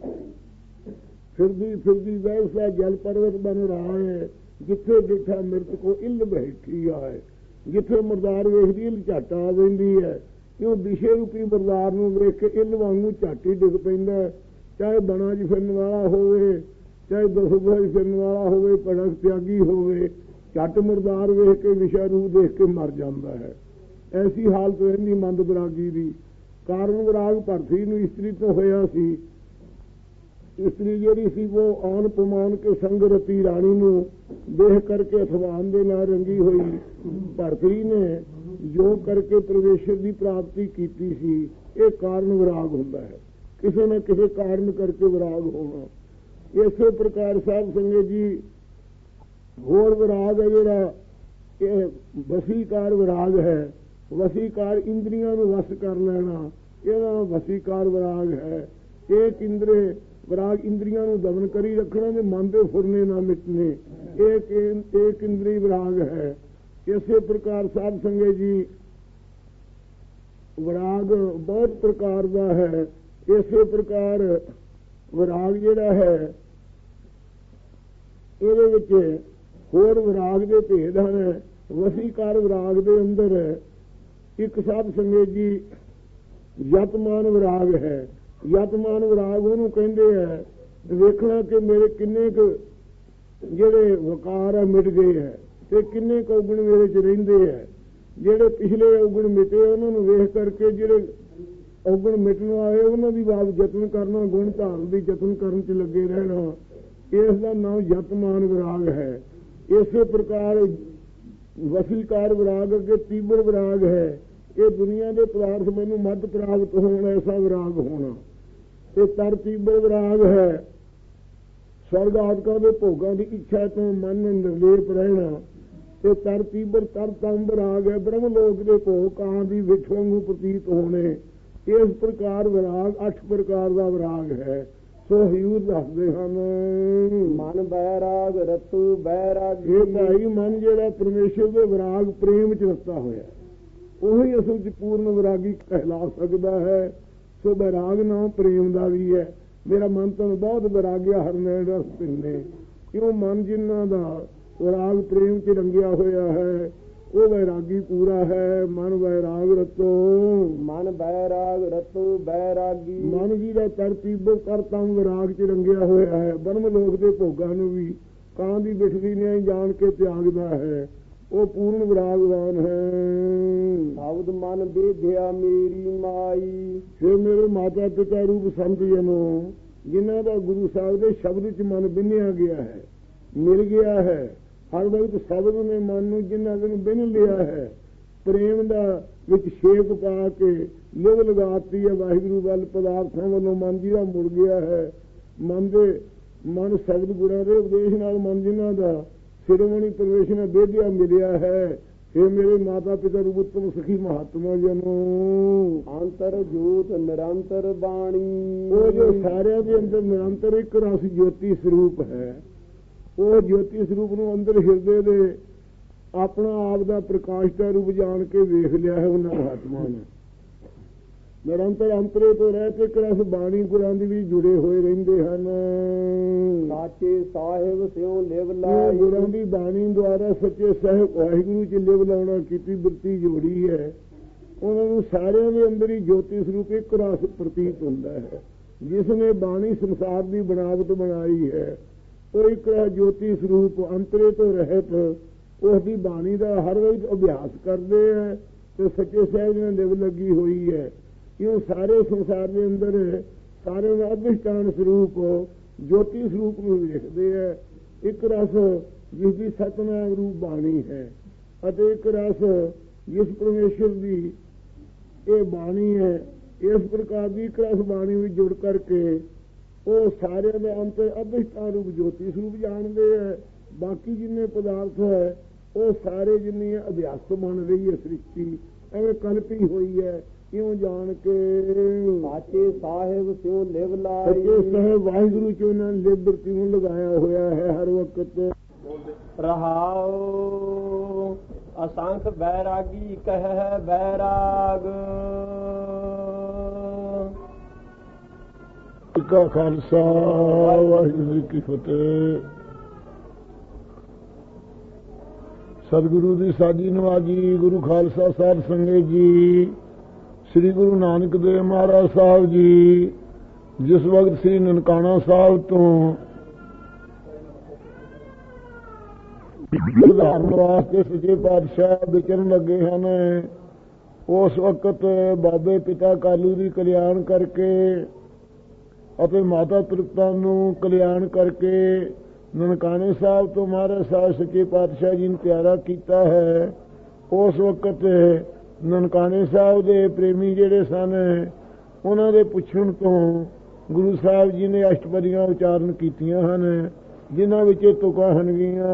ਫਿਰਦੀ ਫਿਰਦੀ ਵੈਸਾ ਜਲ ਪਰਵਤ ਬਣ ਰਹਾ ਹੈ, ਜਿੱਥੇ ਡਿੱਠਾ ਮਿਰਤ ਕੋ ਇੱਲ ਬੈਠੀ ਆਏ। ਜਿੱਥੇ ਮਰਦਾਰ ਵੇਖਦੀ ਇੱਲ ਝੱਟ ਆ ਜਾਂਦੀ ਹੈ, ਕਿਉਂ ਦਿਸ਼ੇ ਰੂਪੀ ਮਰਦਾਰ ਨੂੰ ਵੇਖ ਕੇ ਇੱਲ ਵਾਂਗੂ ਝੱਟ ਹੀ ਡਿੱਗ ਪੈਂਦਾ। ਚਾਹੇ ਬਣਾ ਚ ਫਿਰਨ ਵਾਲਾ ਹੋਵੇ, ਚਾਹੇ ਦਸੂਗਾ ਚ ਫਿਰਨ ਵਾਲਾ ਹੋਵੇ, ਭੜਕ ਤਿਆਗੀ ਹੋਵੇ, ਝੱਟ ਮਰਦਾਰ ਵੇਖ ਕੇ ਵਿਸ਼ਾ ਰੂਪ ਦੇਖ ਕੇ ਮਰ ਜਾਂਦਾ ਹੈ। ਐਸੀ ਹਾਲਤ ਰਹਿੰਦੀ ਮੰਦ ਵਿਰਾਗੀ ਦੀ। ਕਾਰਨ ਵਿਰਾਗ ਭਰਤੀ ਨੂੰ ਇਸਤਰੀ ਤੋਂ ਹੋਇਆ ਸੀ। ਇਸਤਰੀ ਜਿਹੜੀ ਸੀ ਉਹ ਆਨ ਪਮਾਨ ਕੇ ਸੰਗ ਰਤੀ ਰਾਣੀ ਨੂੰ ਦੇਖ ਕਰਕੇ ਅਥਵਾਨ ਦੇ ਨਾਲ ਰੰਗੀ ਹੋਈ। ਭਰਤਰੀ ਨੇ ਯੋਗ ਕਰਕੇ ਪ੍ਰਵੇਸ਼ਰ ਦੀ ਪ੍ਰਾਪਤੀ ਕੀਤੀ ਸੀ। ਇਹ ਕਾਰਨ ਵਿਰਾਗ ਹੁੰਦਾ ਹੈ, ਕਿਸੇ ਨਾ ਕਿਸੇ ਕਾਰਨ ਕਰਕੇ ਵਿਰਾਗ ਹੋਣਾ। ਇਸੇ ਪ੍ਰਕਾਰ ਸਾਹਿਬ ਸੰਗਤ ਜੀ ਹੋਰ ਵਿਰਾਗ ਹੈ ਜਿਹੜਾ ਇਹ ਵਸੀਕਾਰ ਵਿਰਾਗ ਹੈ। ਵਸੀਕਾਰ ਇੰਦਰੀਆਂ ਨੂੰ ਵਸ ਕਰ ਲੈਣਾ, ਇਹਦਾ ਵਸੀਕਾਰ ਵਿਰਾਗ ਹੈ। ਇੱਕ ਇੰਦਰੇ ਵਿਰਾਗ ਇੰਦਰੀਆਂ ਨੂੰ ਦਮਨ ਕਰੀ ਰੱਖਣਾ ਤੇ ਮਨ ਦੇ ਫੁਰਨੇ ਨਾ ਮਿਟਨੇ, ਇੱਕ ਇੱਕ ਇੰਦਰੀ ਵਿਰਾਗ ਹੈ। ਇਸੇ ਪ੍ਰਕਾਰ ਸਾਧ ਸੰਗਤ ਜੀ ਵਿਰਾਗ ਬਹੁਤ ਪ੍ਰਕਾਰ ਦਾ ਹੈ। ਇਸੇ ਪ੍ਰਕਾਰ ਵਿਰਾਗ ਜਿਹੜਾ ਹੈ ਇਹਦੇ ਵਿੱਚ ਹੋਰ ਵਿਰਾਗ ਦੇ ਭੇਦ ਹਨ। ਵਸੀਕਾਰ ਵਿਰਾਗ ਦੇ ਅੰਦਰ ਇੱਕ ਸਾਧ ਸੰਗਤ ਜੀ ਯਤਮਾਨ ਵਿਰਾਗ ਹੈ। ਯਤਮਾਨ ਵਿਰਾਗ ਉਹਨੂੰ ਕਹਿੰਦੇ ਹੈ ਵੇਖਣਾ ਕਿ ਮੇਰੇ ਕਿੰਨੇ ਕੁ ਜਿਹੜੇ ਵਕਾਰ ਹੈ ਮਿਟ ਗਏ ਹੈ ਤੇ ਕਿੰਨੇ ਕੁ ਔਗਣ ਮੇਰੇ ਚ ਰਹਿੰਦੇ ਹੈ। ਜਿਹੜੇ ਪਿਛਲੇ ਔਗਣ ਮਿਟੇ ਉਹਨਾਂ ਨੂੰ ਵੇਖ ਕਰਕੇ ਜਿਹੜੇ ਔਗਣ ਮਿਟਣ ਆਏ ਉਹਨਾਂ ਦੀ ਬਾਤ ਯਤਨ ਕਰਨਾ, ਗੁਣ ਧਾਰਨ ਦੀ ਯਤਨ ਕਰਨ ਚ ਲੱਗੇ ਰਹਿਣਾ, ਇਸ ਦਾ ਨਾਮ ਯਤਮਾਨ ਵਿਰਾਗ ਹੈ। ਇਸੇ ਪ੍ਰਕਾਰ ਵਸੀਕਾਰ ਵਿਰਾਗ ਅੱਗੇ ਤੀਬਰ ਵਿਰਾਗ ਹੈ। ਇਹ ਦੁਨੀਆ ਦੇ ਪਦਾਰਥ ਮੈਨੂੰ ਮੱਧ ਪ੍ਰਾਪਤ ਹੋਣ, ਐਸਾ ਵਿਰਾਗ ਹੋਣਾ। ਇਹ ਤਰ ਤੀਬਰ ਵਿਰਾਗ ਹੈ। ਸਵਰਗ ਆਦਿਕਾਂ ਦੇ ਭੋਗਾਂ ਦੀ ਇੱਛਾ ਤੋਂ ਮਨ ਨਿਰਲੇਪ ਰਹਿਣਾ। ਤੇ ਤਰ ਤੀਬਰ ਤਰ ਤਮ ਵਿਰਾਗ ਹੈ। ਬ੍ਰਹਮ ਲੋਕ ਦੇ ਭੋਗ ਕਾਂ ਦੀ ਵਿਛ ਵਾਂਗੂ ਪ੍ਰਤੀਤ ਹੋਣੇ। ਇਸ ਪ੍ਰਕਾਰ ਵਿਰਾਗ ਅੱਠ ਪ੍ਰਕਾਰ ਦਾ ਵਿਰਾਗ ਹੈ। ਸੋ ਹਜ਼ੂਰ ਦੱਸਦੇ ਹਨ ਮਨ ਬੈਰਾਗ ਰਤੂ ਬੈਰਾਗੀ। ਇਹ ਭਾਈ ਮਨ ਜਿਹੜਾ ਪਰਮੇਸ਼ਰ ਦੇ ਵਿਰਾਗ ਪ੍ਰੇਮ ਚ ਰਤਾ ਹੋਇਆ, ਉਹੀ ਅਸਲ ਚ ਪੂਰਨ ਵਿਰਾਗੀ ਕਹਿਲਾ ਸਕਦਾ ਹੈ। ਸੋ ਵਿਰਾਗ ਨਾਮ ਪ੍ਰੇਮ ਦਾ ਵੀ ਹੈ। ਮੇਰਾ ਮਨ ਤਾਂ ਬਹੁਤ ਵਿਰਾਗਿਆ ਹਰਨੈਣ ਰਸ ਪੀਂਦੇ। ਕਿਉਂ ਮਨ ਜਿਨ੍ਹਾਂ ਦਾ ਵਿਰਾਗ ਪ੍ਰੇਮ ਚ ਰੰਗਿਆ ਹੋਇਆ ਹੈ ਉਹ ਵੈਰਾਗੀ ਪੂਰਾ ਹੈ। ਮਨ ਵੈਰਾਗ ਰਤੋ ਮਨ ਬੈਰਾਗ ਰਤੋ ਬੈਰਾਗੀ। ਮਨ ਜੀ ਦਾ ਤਰਤੀਬ ਕਰਤਮ ਵਿਰਾਗ ਚ ਰੰਗਿਆ ਹੋਇਆ ਹੈ। ਬ੍ਰਹਮ ਲੋਕ ਦੇ ਭੋਗਾਂ ਨੂੰ ਵੀ ਕਾਂ ਦੀ ਬਿਠਦੀ ਨੇ ਜਾਣ ਕੇ ਤਿਆਗਦਾ ਹੈ। ਉਹ ਪੂਰਨ ਵਿਰਾਗਵਾਨ ਹੈ। ਸ਼ਬਦ ਮਨ ਬੇਧਿਆ ਮੇਰੀ ਮਾਈ। ਫਿਰ ਮੇਰੇ ਮਾਤਾ ਪਿਤਾ ਰੂਪ ਸੰਤ ਜਨੋ ਜਿਨ੍ਹਾਂ ਦਾ ਗੁਰੂ ਸਾਹਿਬ ਦੇ ਸ਼ਬਦ ਚ ਮਨ ਬਿੰਨਿਆ ਗਿਆ ਹੈ, ਮਿਲ ਗਿਆ ਹੈ। ਹਰ ਵਕਤ ਸ਼ਬਦ ਨੇ ਮਨ ਨੂੰ ਜਿਨ੍ਹਾਂ ਨੂੰ ਬਿੰਨ ਲਿਆ ਹੈ, ਪ੍ਰੇਮ ਦਾ ਵਿੱਚ ਛੇਕ ਪਾ ਕੇ ਲਿਵ ਲਗਾਤੀ ਹੈ ਵਾਹਿਗੁਰੂ ਵੱਲ ਪਦਾਰਥਾਂ ਵੱਲੋਂ ਮਨ ਜਿਹਦਾ ਮੁੜ ਗਿਆ ਹੈ। ਮਨ ਦੇ ਮਨ ਸ਼ਬਦ ਗੁਰਾਂ ਦੇ ਉਪਦੇਸ਼ ਨਾਲ ਮਨ ਜਿਨ੍ਹਾਂ ਦਾ ਸ਼੍ਰੋਮਣੀ ਪਰਮੇਸ਼ਰ ਨੇ ਬੇਧਿਆ ਮਿਲਿਆ ਹੈ। ਇਹ ਮੇਰੇ ਮਾਤਾ ਪਿਤਾ ਰੂਪ ਉੱਤਮ ਸਖੀ ਮਹਾਤਮਾ ਜਨੋ ਅੰਤਰ ਜੋਤ ਨਿਰੰਤਰ ਬਾਣੀ। ਉਹ ਜੋ ਸਾਰਿਆਂ ਦੇ ਅੰਦਰ ਨਿਰੰਤਰ ਇੱਕ ਰਸ ਜੋਤੀ ਸਰੂਪ ਹੈ। ਉਹ ਜੋਤੀ ਸਰੂਪ ਨੂੰ ਅੰਦਰ ਹਿਰਦੇ ਦੇ ਆਪਣਾ ਆਪ ਦਾ ਪ੍ਰਕਾਸ਼ ਦਾ ਰੂਪ ਜਾਣ ਕੇ ਵੇਖ ਲਿਆ ਹੈ ਉਹਨਾਂ ਮਹਾਤਮਾ ਨੇ। ਨਿਰੰਤਰ ਅੰਤਰੇ ਤੋਂ ਰਹਿ ਕੇ ਰਸ ਬਾਣੀ ਗੁਰਾਂ ਦੀ ਵੀ ਜੁੜੇ ਹੋਏ ਰਹਿੰਦੇ ਹਨ। ਸਾਚੇ ਸਾਹਿਬ ਸਿਉ ਲਿਵ ਲਾਈ। ਗੁਰਾਂ ਦੀ ਬਾਣੀ ਦੁਆਰਾ ਸੱਚੇ ਸਾਹਿਬ ਵਾਹਿਗੁਰੂ ਚ ਲਿਵ ਲਾਉਣਾ ਕੀਤੀ ਬਿਰਤੀ ਜੋੜੀ ਹੈ। ਉਹਨਾਂ ਨੂੰ ਸਾਰਿਆਂ ਦੇ ਅੰਦਰ ਹੀ ਜੋਤੀ ਸਰੂਪ ਇੱਕ ਰਸ ਪ੍ਰਤੀਤ ਹੁੰਦਾ ਹੈ। ਜਿਸ ਨੇ ਬਾਣੀ ਸੰਸਾਰ ਦੀ ਬਣਾਵਟ ਬਣਾਈ ਹੈ ਉਹ ਇੱਕ ਜੋਤੀ ਸਰੂਪ ਅੰਤਰੇ ਤੋਂ ਰਹਿਤ ਉਸ ਦੀ ਬਾਣੀ ਦਾ ਹਰ ਵੇਲੇ ਅਭਿਆਸ ਕਰਦੇ ਹੈ ਤੇ ਸੱਚੇ ਸਾਹਿਬ ਨੇ ਲਿਵ ਲੱਗੀ ਹੋਈ ਹੈ। ਇਉਂ ਸਾਰੇ ਸੰਸਾਰ ਦੇ ਅੰਦਰ ਸਾਰਿਆਂ ਦਾ ਅਧਿਸ਼ਠਾਨ ਸਰੂਪ ਜੋਤੀ ਸਰੂਪ ਨੂੰ ਵੇਖਦੇ ਹੈ। ਇੱਕ ਰਸ ਜਿਸ ਦੀ ਸਤਨਾਮ ਰੂਪ ਬਾਣੀ ਹੈ ਅਤੇ ਇੱਕ ਰਸ ਜਿਸ ਪਰਮੇਸ਼ਰ ਦੀ ਇਹ ਬਾਣੀ ਹੈ। ਇਸ ਪ੍ਰਕਾਰ ਦੀ ਇੱਕ ਰਸ ਬਾਣੀ ਵਿੱਚ ਜੁੜ ਕਰਕੇ ਉਹ ਸਾਰਿਆਂ ਦੇ ਅੰਤਰ ਅਧਿਸ਼ਠਾਨ ਰੂਪ ਜੋਤੀ ਸਰੂਪ ਜਾਣਦੇ ਹੈ। ਬਾਕੀ ਜਿੰਨੇ ਪਦਾਰਥ ਹੈ ਉਹ ਸਾਰੇ ਜਿੰਨੀਆਂ ਅਭਿਆਸ ਬਣ ਰਹੀ ਹੈ ਸ੍ਰਿਸ਼ਟੀ ਐਵੇਂ ਕਲਪੀ ਹੋਈ ਹੈ। ਇਉਂ ਜਾਣ ਕੇ ਸਾਚੇ ਸਾਹਿਬ ਸਿਉ ਲਿਵ ਲਾਈ। ਸੱਚੇ ਸਾਹਿਬ ਵਾਹਿਗੁਰੂ ਚ ਉਹਨਾਂ ਨੇ ਲਿਵ ਬਿਰਤੀ ਨੂੰ ਲਗਾਇਆ ਹੋਇਆ ਹੈ ਹਰ ਵਕਤ। ਰਹਾਉ ਅਸੰਖ ਬੈਰਾਗੀ ਕਹਿ ਬੈਰਾਗ। ਕਾ ਖਾਲਸਾ ਵਾਹਿਗੁਰੂ ਜੀ ਕੀ ਫਤਿਹ। ਸਤਿਗੁਰੂ ਦੀ ਸਾਜੀ ਨਵਾਜੀ ਗੁਰੂ ਖਾਲਸਾ ਸਾਹਿਬ ਸੰਗਤ ਜੀ, ਸ੍ਰੀ ਗੁਰੂ ਨਾਨਕ ਦੇਵ ਮਹਾਰਾਜ ਸਾਹਿਬ ਜੀ ਜਿਸ ਵਕਤ ਸ੍ਰੀ ਨਨਕਾਣਾ ਸਾਹਿਬ ਤੋਂ ਉਦਾਹਰਨ ਵਾਸਤੇ ਸੱਚੇ ਪਾਤਸ਼ਾਹ ਵਿਚਰਨ ਲੱਗੇ ਹਨ, ਉਸ ਵਕਤ ਬਾਬੇ ਪਿਤਾ ਕਾਲੂ ਦੀ ਕਲਿਆਣ ਕਰਕੇ ਅਤੇ ਮਾਤਾ ਤ੍ਰਿਪਤਾ ਨੂੰ ਕਲਿਆਣ ਕਰਕੇ ਨਨਕਾਣੇ ਸਾਹਿਬ ਤੋਂ ਮਹਾਰਾਜ ਸਾਹਿਬ ਸੱਚੇ ਪਾਤਸ਼ਾਹ ਜੀ ਨੂੰ ਪਿਆਰਾ ਕੀਤਾ ਹੈ। ਉਸ ਵਕਤ ਨਨਕਾਣੇ ਸਾਹਿਬ ਦੇ ਪ੍ਰੇਮੀ ਜਿਹੜੇ ਸਨ ਉਹਨਾਂ ਦੇ ਪੁੱਛਣ ਤੋਂ ਗੁਰੂ ਸਾਹਿਬ ਜੀ ਨੇ ਅਸ਼ਟਪਦੀਆਂ ਉਚਾਰਨ ਕੀਤੀਆਂ ਹਨ, ਜਿਨ੍ਹਾਂ ਵਿੱਚ ਤੁਕਾਂ ਹਨਗੀਆਂ।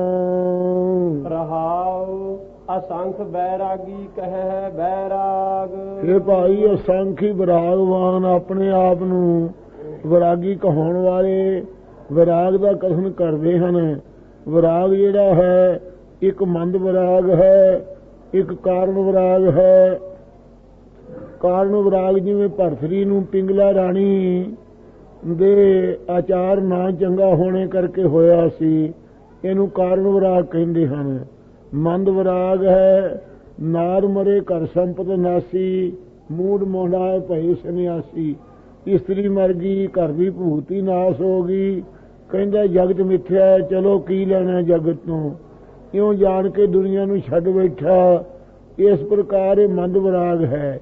ਰਹਾਉ ਅਸੰਖ ਬੈਰਾਗੀ ਕਹਿ ਬੈਰਾਗ। ਇਹ ਭਾਈ ਅਸੰਖੀ ਵਿਰਾਗਵਾਨ ਆਪਣੇ ਆਪ ਨੂੰ ਵਿਰਾਗੀ ਕਹਾਉਣ ਵਾਲੇ ਵਿਰਾਗ ਦਾ ਕਥਨ ਕਰਦੇ ਹਨ। ਵਿਰਾਗ ਜਿਹੜਾ ਹੈ ਇੱਕ ਮੰਦ ਵਿਰਾਗ ਹੈ, ਇੱਕ ਕਾਰਨ ਵਿਰਾਗ ਹੈ। ਕਾਰਨ ਵਿਰਾਗ ਜਿਵੇਂ ਭਰਥਰੀ ਨੂੰ ਪਿੰਗਲਾ ਰਾਣੀ ਦੇ ਆਚਾਰ ਨਾ ਚੰਗਾ ਹੋਣੇ ਕਰਕੇ ਹੋਇਆ ਸੀ, ਇਹਨੂੰ ਕਾਰਨ ਵਿਰਾਗ ਕਹਿੰਦੇ ਹਨ। ਮੰਦ ਵਿਰਾਗ ਹੈ ਨਾਰ ਮਰੇ ਘਰ ਸੰਪਤ ਨਾਸੀ, ਮੂਡ ਮੋਹਣਾਏ ਭਈ ਸੰਨਿਆਸੀ। ਇਸਤਰੀ ਮਰ ਗਈ, ਘਰ ਦੀ ਭੂਤੀ ਨਾਸ ਹੋ ਗਈ, ਕਹਿੰਦਾ ਜਗਤ ਮਿੱਥਿਆ ਹੈ, ਚਲੋ ਕੀ ਲੈਣਾ ਜਗਤ ਤੋਂ। ਇਉਂ ਜਾਣ ਕੇ ਦੁਨੀਆ ਨੂੰ ਛੱਡ ਬੈਠਾ। ਇਸ ਪ੍ਰਕਾਰ ਇਹ ਮੰਦ ਵਿਰਾਗ ਹੈ।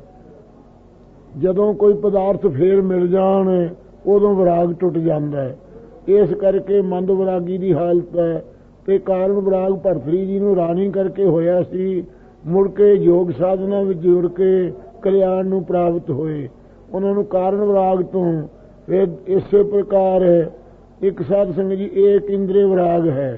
ਜਦੋਂ ਕੋਈ ਪਦਾਰਥ ਫੇਰ ਮਿਲ ਜਾਣ ਉਦੋਂ ਵਿਰਾਗ ਟੁੱਟ ਜਾਂਦਾ ਹੈ। ਇਸ ਕਰਕੇ ਮੰਦ ਵਿਰਾਗੀ ਦੀ ਹਾਲਤ ਹੈ। ਤੇ ਕਾਰਨ ਵਿਰਾਗ ਭਰਤਰੀ ਜੀ ਨੂੰ ਰਾਣੀ ਕਰਕੇ ਹੋਇਆ ਸੀ, ਮੁੜ ਕੇ ਯੋਗ ਸਾਧਨਾ ਵਿੱਚ ਜੁੜ ਕੇ ਕਲਿਆਣ ਨੂੰ ਪ੍ਰਾਪਤ ਹੋਏ। ਉਹਨਾਂ ਨੂੰ ਕਾਰਨ ਵਿਰਾਗ ਤੋਂ ਫਿਰ ਇਸੇ ਪ੍ਰਕਾਰ ਇੱਕ ਸਾਧ ਸੰਗਤ ਜੀ ਏਕ ਇੰਦਰੀ ਵਿਰਾਗ ਹੈ।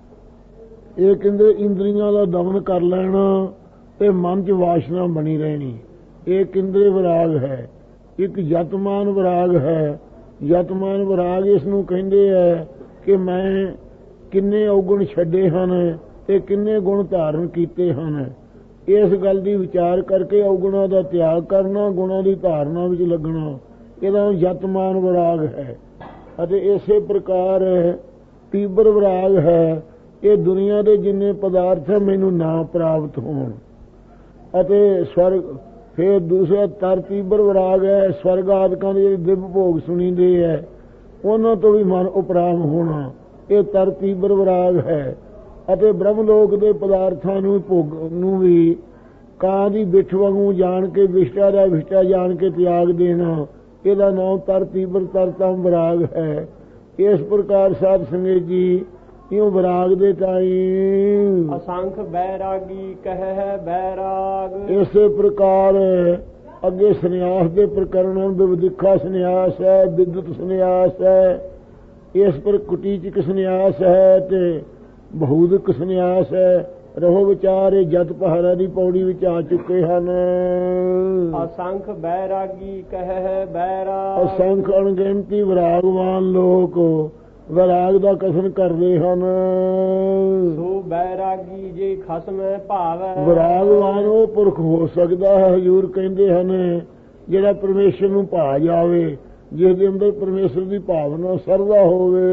ਏਕ ਇੰਦਰੀ ਇੰਦਰੀਆਂ ਦਾ ਦਮਨ ਕਰ ਲੈਣਾ ਤੇ ਮਨ 'ਚ ਵਾਸ਼ਨਾ ਬਣੀ ਰਹਿਣੀ, ਏਕ ਇੰਦਰੀ ਵਿਰਾਗ ਹੈ। ਇੱਕ ਯਤਮਾਨ ਵਿਰਾਗ ਹੈ। ਯਤਮਾਨ ਵਿਰਾਗ ਇਸ ਨੂੰ ਕਹਿੰਦੇ ਹੈ ਕਿ ਮੈਂ ਕਿੰਨੇ ਔਗੁਣ ਛੱਡੇ ਹਨ ਤੇ ਕਿੰਨੇ ਗੁਣ ਧਾਰਨ ਕੀਤੇ ਹਨ। ਇਸ ਗੱਲ ਦੀ ਵਿਚਾਰ ਕਰਕੇ ਔਗੁਣਾਂ ਦਾ ਤਿਆਗ ਕਰਨਾ, ਗੁਣਾਂ ਦੀ ਧਾਰਨਾ ਵਿੱਚ ਲੱਗਣਾ, ਇਹਦਾ ਯਤਮਾਨ ਵਿਰਾਗ ਹੈ। ਅਤੇ ਇਸੇ ਪ੍ਰਕਾਰ ਤੀਬਰ ਵਿਰਾਗ ਹੈ। ਇਹ ਦੁਨੀਆ ਦੇ ਜਿੰਨੇ ਪਦਾਰਥ ਹੈ ਮੈਨੂੰ ਨਾ ਪ੍ਰਾਪਤ ਹੋਣ। ਅਤੇ ਸਵਰਗ ਫਿਰ ਦੂਸਰਾ ਤਰ ਤੀਬਰ ਵਿਰਾਗ ਹੈ। ਸਵਰਗ ਆਦਿਕਾਂ ਦੇ ਜਿਹੜੇ ਦਿਵ ਭੋਗ ਸੁਣੀਦੇ ਹੈ ਉਹਨਾਂ ਤੋਂ ਵੀ ਮਨ ਉਪਰਾਮ ਹੋਣਾ, ਇਹ ਤਰ ਤੀਬਰ ਵਿਰਾਗ ਹੈ। ਅਤੇ ਬ੍ਰਹਮਲੋਕ ਦੇ ਪਦਾਰਥਾਂ ਨੂੰ ਭੋਗ ਨੂੰ ਵੀ ਕਾਂ ਦੀ ਬਿੱਠ ਵਾਂਗੂ ਜਾਣ ਕੇ ਵਿਸ਼ਟਾ ਦਾ ਵਿਸ਼ਟਾ ਜਾਣ ਕੇ ਤਿਆਗ ਦੇਣਾ, ਇਹਦਾ ਨਾਮ ਤਰ ਤੀਬਰ ਤਰਤਮ ਵਿਰਾਗ ਹੈ। ਇਸ ਪ੍ਰਕਾਰ ਸਾਧ ਸੰਗਤ ਜੀ ਇਉਂ ਵਿਰਾਗ ਦੇ ਟਾਈਮ ਅਸੰਖ ਬੈਰਾਗੀ ਕਹਿ ਬੈਰਾਗ। ਇਸੇ ਪ੍ਰਕਾਰ ਅੱਗੇ ਸੰਨਿਆਸ ਦੇ ਪ੍ਰਕਰਣ ਵਿਵਦਿਖਾ ਸੰਨਿਆਸ ਹੈ, ਵਿਦੁਤ ਸੰਨਿਆਸ ਹੈ, ਇਸ ਪਰ ਕੁਟੀਚਿਕ ਸੰਨਿਆਸ ਹੈ ਤੇ ਬਹੁਦਿਕ ਸੰਨਿਆਸ ਹੈ। ਰਹੋ ਵਿਚਾਰੇ ਜਤ ਪਹਾੜਾ ਦੀ ਪੌੜੀ ਵਿੱਚ ਆ ਚੁੱਕੇ ਹਨ। ਅਸੰਖ ਬੈਰਾਗੀ ਕਹਿ ਬੈਰਾਗ। ਅਸੰਖ ਅਣਗਿਣਤੀ ਵਿਰਾਗਵਾਨ ਲੋਕ ਵਿਰਾਗ ਦਾ ਕਥਨ ਕਰਦੇ ਹਨ। ਸੋ ਬੈਰਾਗੀ ਜੇ ਖਸਮ ਭਾਵੈ। ਵਿਰਾਗਵਾਨ ਉਹ ਪੁਰਖ ਹੋ ਸਕਦਾ ਹੈ, ਹਜ਼ੂਰ ਕਹਿੰਦੇ ਹਨ, ਜਿਹੜਾ ਪਰਮੇਸ਼ਰ ਨੂੰ ਭਾ ਜਾਵੇ, ਜਿਸ ਦੇ ਅੰਦਰ ਪਰਮੇਸ਼ਰ ਦੀ ਭਾਵਨਾ ਸਰਦਾ ਹੋਵੇ।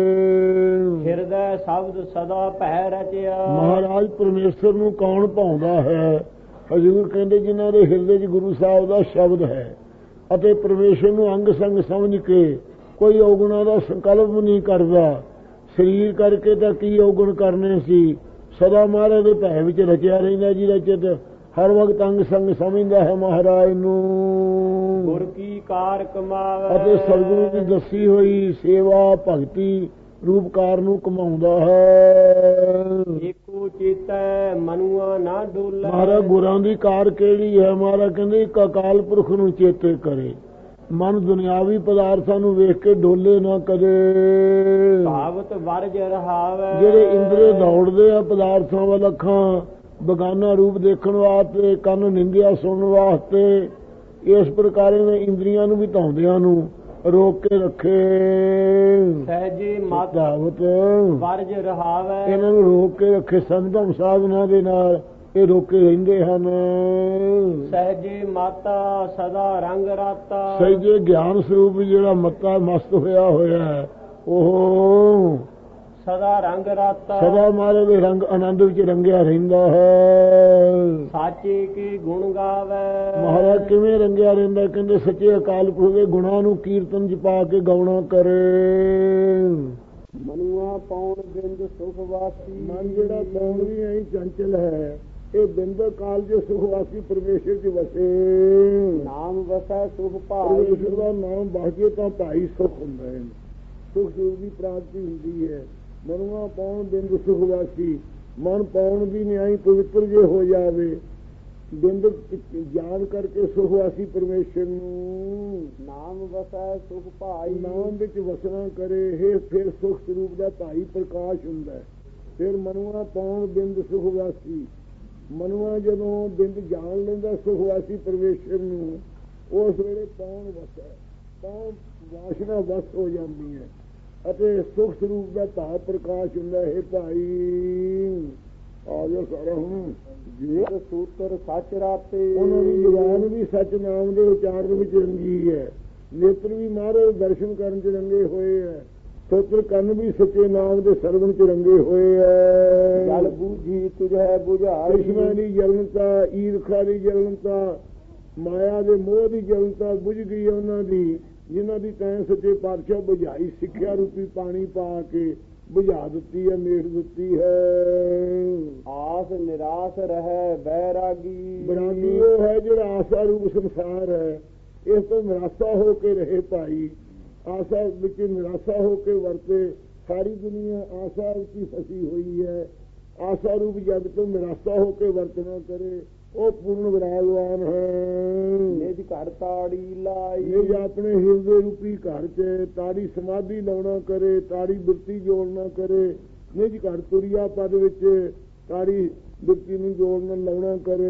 ਹਿਰਦੈ ਸ਼ਬਦ ਸਦਾ ਭੈ ਰਚਿਆ। ਮਹਾਰਾਜ ਪਰਮੇਸ਼ਰ ਨੂੰ ਕੌਣ ਭਾਉਂਦਾ ਹੈ? ਹਜ਼ੂਰ ਕਹਿੰਦੇ ਜਿਨ੍ਹਾਂ ਦੇ ਹਿਰਦੇ 'ਚ ਗੁਰੂ ਸਾਹਿਬ ਦਾ ਸ਼ਬਦ ਹੈ ਅਤੇ ਪਰਮੇਸ਼ਰ ਨੂੰ ਅੰਗ ਸੰਗ ਸਮਝ ਕੇ ਕੋਈ ਔਗੁਣਾਂ ਦਾ ਸੰਕਲਪ ਨਹੀਂ ਕਰਦਾ। ਸਰੀਰ ਕਰਕੇ ਤਾਂ ਕੀ ਔਗੁਣ ਕਰਨੇ ਸੀ, ਸਦਾ ਮਹਾਰਾਜ ਦੇ ਭੈ ਵਿੱਚ ਰਚਿਆ ਰਹਿੰਦਾ ਜੀ। ਰਚਿਤ ਹਰ ਵਕਤ ਅੰਗ ਸੰਗ ਸਮਝਦਾ ਹੈ ਮਹਾਰਾਜ ਨੂੰ। ਗੁਰ ਕੀ ਕਾਰ ਕਮਾਵੇ ਅਤੇ ਸਤਿਗੁਰੂ ਦੀ ਦੱਸੀ ਹੋਈ ਸੇਵਾ ਭਗਤੀ ਰੂਪਕਾਰ ਨੂੰ ਕਮਾਉਂਦਾ ਹੈ। ਏਕੋ ਚੇਤੈ ਮਨੁਆ ਨਾ ਡੋਲੇ। ਮਹਾਰਾਜ ਗੁਰਾਂ ਦੀ ਕਾਰ ਕਿਹੜੀ ਹੈ? ਮਹਾਰਾਜ ਕਹਿੰਦੇ ਇੱਕ ਅਕਾਲ ਪੁਰਖ ਨੂੰ ਚੇਤੇ ਕਰੇ। ਮਨ ਦੁਨਿਆਵੀ ਪਦਾਰਥਾਂ ਨੂੰ ਵੇਖ ਕੇ ਡੋਲੇ ਨਾ ਕਦੇ। ਭਾਵਤ ਵਰਜ ਰਹਾਵੇ। ਜਿਹੜੇ ਇੰਦਰੇ ਦੌੜਦੇ ਆ ਪਦਾਰਥਾਂ ਵੱਲ, ਅੱਖਾਂ ਬਗਾਨਾ ਰੂਪ ਦੇਖਣ ਵਾਸਤੇ, ਕੰਨ ਨਿੰਦਿਆ ਸੁਣਨ ਵਾਸਤੇ, ਇਸ ਪ੍ਰਕਾਰ ਇਹਨਾਂ ਇੰਦਰੀਆਂ ਨੂੰ ਵੀ ਧੌਂਦਿਆਂ ਨੂੰ ਰੋਕ ਕੇ ਰੱਖੇ। ਸਹਿਜੇ ਮਤ ਭਾਵਤ ਵਰਜ ਰਹਾਵੇ। ਇਹਨਾਂ ਨੂੰ ਰੋਕ ਕੇ ਰੱਖੇ। ਸੰਤਮ ਸਾਧਨਾ ਦੇ ਨਾਲ ਇਹ ਰੋਕੇ ਰਹਿੰਦੇ ਹਨ। ਸਹਿਜੇ ਮਾਤਾ ਸਦਾ ਰੰਗ ਰਾਤਾ। ਸਹਿਜੇ ਗਿਆਨ ਸਰੂਪ ਜਿਹੜਾ ਮੱਤਾ ਮਸਤ ਹੋਇਆ ਹੋਇਆ ਹੈ ਉਹ ਸਦਾ ਰੰਗ ਰਾਤਾ। ਸਦਾ ਮਹਾਰਾਜ ਦੇ ਰੰਗ ਆਨੰਦ ਵਿੱਚ ਰੰਗਿਆ ਰਹਿੰਦਾ ਹੈ। ਸਾਚੇ ਕੀ ਗੁਣ ਗਾਵੇ। ਮਹਾਰਾਜ ਕਿਵੇਂ ਰੰਗਿਆ ਰਹਿੰਦਾ? ਕਹਿੰਦੇ ਸੱਚੇ ਅਕਾਲ ਪੁਰਖ ਦੇ ਗੁਣਾਂ ਨੂੰ ਕੀਰਤਨ ਚ ਪਾ ਕੇ ਗਾਉਣਾ ਕਰੇ। ਮਨੁਆ ਪੌਣ ਬਿੰਦ ਸੁਖ ਵਾਸੀ। ਮਨ ਜਿਹੜਾ ਪੌਣ ਵੀ ਐ ਚੰਚਲ ਹੈ, ਇਹ ਬਿੰਦ ਕਾਲ ਜੇ ਸੁਖ ਵਾਸੀ ਪਰਮੇਸ਼ਰ ਚ ਵਸੇ। ਨਾਮ ਵਸੈ ਸੁਖ ਭਾਈ। ਪਰਮੇਸ਼ਰ ਦਾ ਨਾਮ ਬਾਜੇ ਤਾਂ ਭਾਈ ਸੁਖ ਹੁੰਦਾ ਹੈ। ਸੁਖ ਸੁਖ ਦੀ ਪ੍ਰਾਪਤੀ ਹੁੰਦੀ ਹੈ। ਮਨੁਆ ਪੌਣ ਬਿੰਦ ਸੁਖ ਵਾਸੀ। ਮਨ ਪਾਉਣ ਦੀ ਨਿਆਈ ਪਵਿੱਤਰ ਜੇ ਹੋ ਜਾਵੇ, ਬਿੰਦ ਯਾਦ ਕਰਕੇ ਸੁਖ ਵਾਸੀ ਪਰਮੇਸ਼ਰ ਨੂੰ। ਨਾਮ ਵਸੈ ਸੁਖ ਭਾਈ। ਨਾਮ ਵਿੱਚ ਵਸਣਾ ਕਰੇ ਇਹ ਫਿਰ ਸੁਖ ਸਰੂਪ ਦਾ ਭਾਈ ਪ੍ਰਕਾਸ਼ ਹੁੰਦਾ। ਫਿਰ ਮਨੁਆ ਪਾਉਣ ਬਿੰਦ ਸੁਖ ਵਾਸੀ। ਮਨੁਆ ਜਦੋਂ ਬਿੰਦ ਜਾਣ ਲੈਂਦਾ ਸੁਖ ਵਾਸੀ ਪਰਮੇਸ਼ਰ ਨੂੰ, ਉਸ ਵੇਲੇ ਪਾਉਣ ਵਸੈ। ਪਾਉਣ ਵਾਸ਼ਨਾ ਵਸ ਹੋ ਜਾਂਦੀ ਹੈ ਅਤੇ ਸੁਖ ਸਰੂਪ ਦਾ ਭਾਵ ਪ੍ਰਕਾਸ਼ ਹੁੰਦਾ ਹੈ। ਭਾਈ ਆ ਜਾ ਸਾਰਾ ਹੁਣ ਜੇ ਸੂਤਰ ਸੱਚ ਰਾਤੇ। ਉਹਨਾਂ ਦੀ ਜ਼ੁਬਾਨ ਵੀ ਸੱਚ ਨਾਮ ਦੇ ਉਚਾਰਨ ਵਿੱਚ ਰੰਗੀ ਹੈ। ਨੇਤਰ ਵੀ ਮਹਾਰਾਜ ਦਰਸ਼ਨ ਕਰਨ ਚ ਰੰਗੇ ਹੋਏ ਹੈ। ਸੋਤਰ ਕੰਨ ਵੀ ਸੱਚੇ ਨਾਮ ਦੇ ਸਰਵਣ ਚ ਰੰਗੇ ਹੋਏ ਹੈ। ਜਲ ਬੂਝੀ ਤੁਝੈ ਬੁਝਾਈ। ਕ੍ਰਿਸ਼ਨਾ ਦੀ ਜਲਨਤਾ, ਈਰਖਾ ਦੀ ਜਲਨਤਾ, ਮਾਇਆ ਦੇ ਮੋਹ ਦੀ ਜਲਨਤਾ ਬੁਝ ਗਈ ਉਹਨਾਂ ਦੀ, ਜਿਨ੍ਹਾਂ ਦੀ ਤੈਂ ਸੱਚੇ ਪਾਤਸ਼ਾਹ ਬੁਝਾਈ। ਸਿੱਖਿਆ ਰੂਪੀ ਪਾਣੀ ਪਾ ਕੇ ਬੁਝਾ ਦਿੱਤੀ ਹੈ, ਮੇਟ ਦਿੱਤੀ ਹੈ। ਆਸ ਨਿਰਾਸ਼ ਰਹਿ ਬੈਰਾਗੀ। ਬੈਰਾਗੀ ਉਹ ਹੈ ਜਿਹੜਾ ਆਸਾ ਰੂਪ ਸੰਸਾਰ ਹੈ, ਇਸ ਤੋਂ ਨਿਰਾਸ਼ਾ ਹੋ ਕੇ ਰਹੇ ਭਾਈ। ਆਸਾ ਵਿੱਚ ਨਿਰਾਸ਼ਾ ਹੋ ਕੇ ਵਰਤੇ। ਸਾਰੀ ਦੁਨੀਆ ਆਸਾ ਵਿੱਚ ਹੀ ਫਸੀ ਹੋਈ ਹੈ। ਆਸਾ ਰੂਪ ਜਗ ਤੋਂ ਨਿਰਾਸ਼ਾ ਹੋ ਕੇ ਵਰਤਣਾ ਕਰੇ, ਉਹ ਪੂਰਨ ਵਿਰਾਜਮਾਨ ਹੈ। ਨਿਜ ਘਰ ਤਾੜੀ ਲਾਈ। ਨਿਜ ਆਪਣੇ ਹਿਰਦੇ ਰੂਪੀ ਘਰ ਚ ਤਾੜੀ ਸਮਾਧੀ ਲਾਉਣਾ ਕਰੇ, ਤਾੜੀ ਬਿਰਤੀ ਜੋੜਨਾ ਕਰੇ। ਨਿਜ ਘਰ ਤੁਰਿਆ ਪਦ ਵਿੱਚ ਤਾੜੀ ਬਿਰਤੀ ਨੂੰ ਜੋੜਨਾ ਲਾਉਣਾ ਕਰੇ।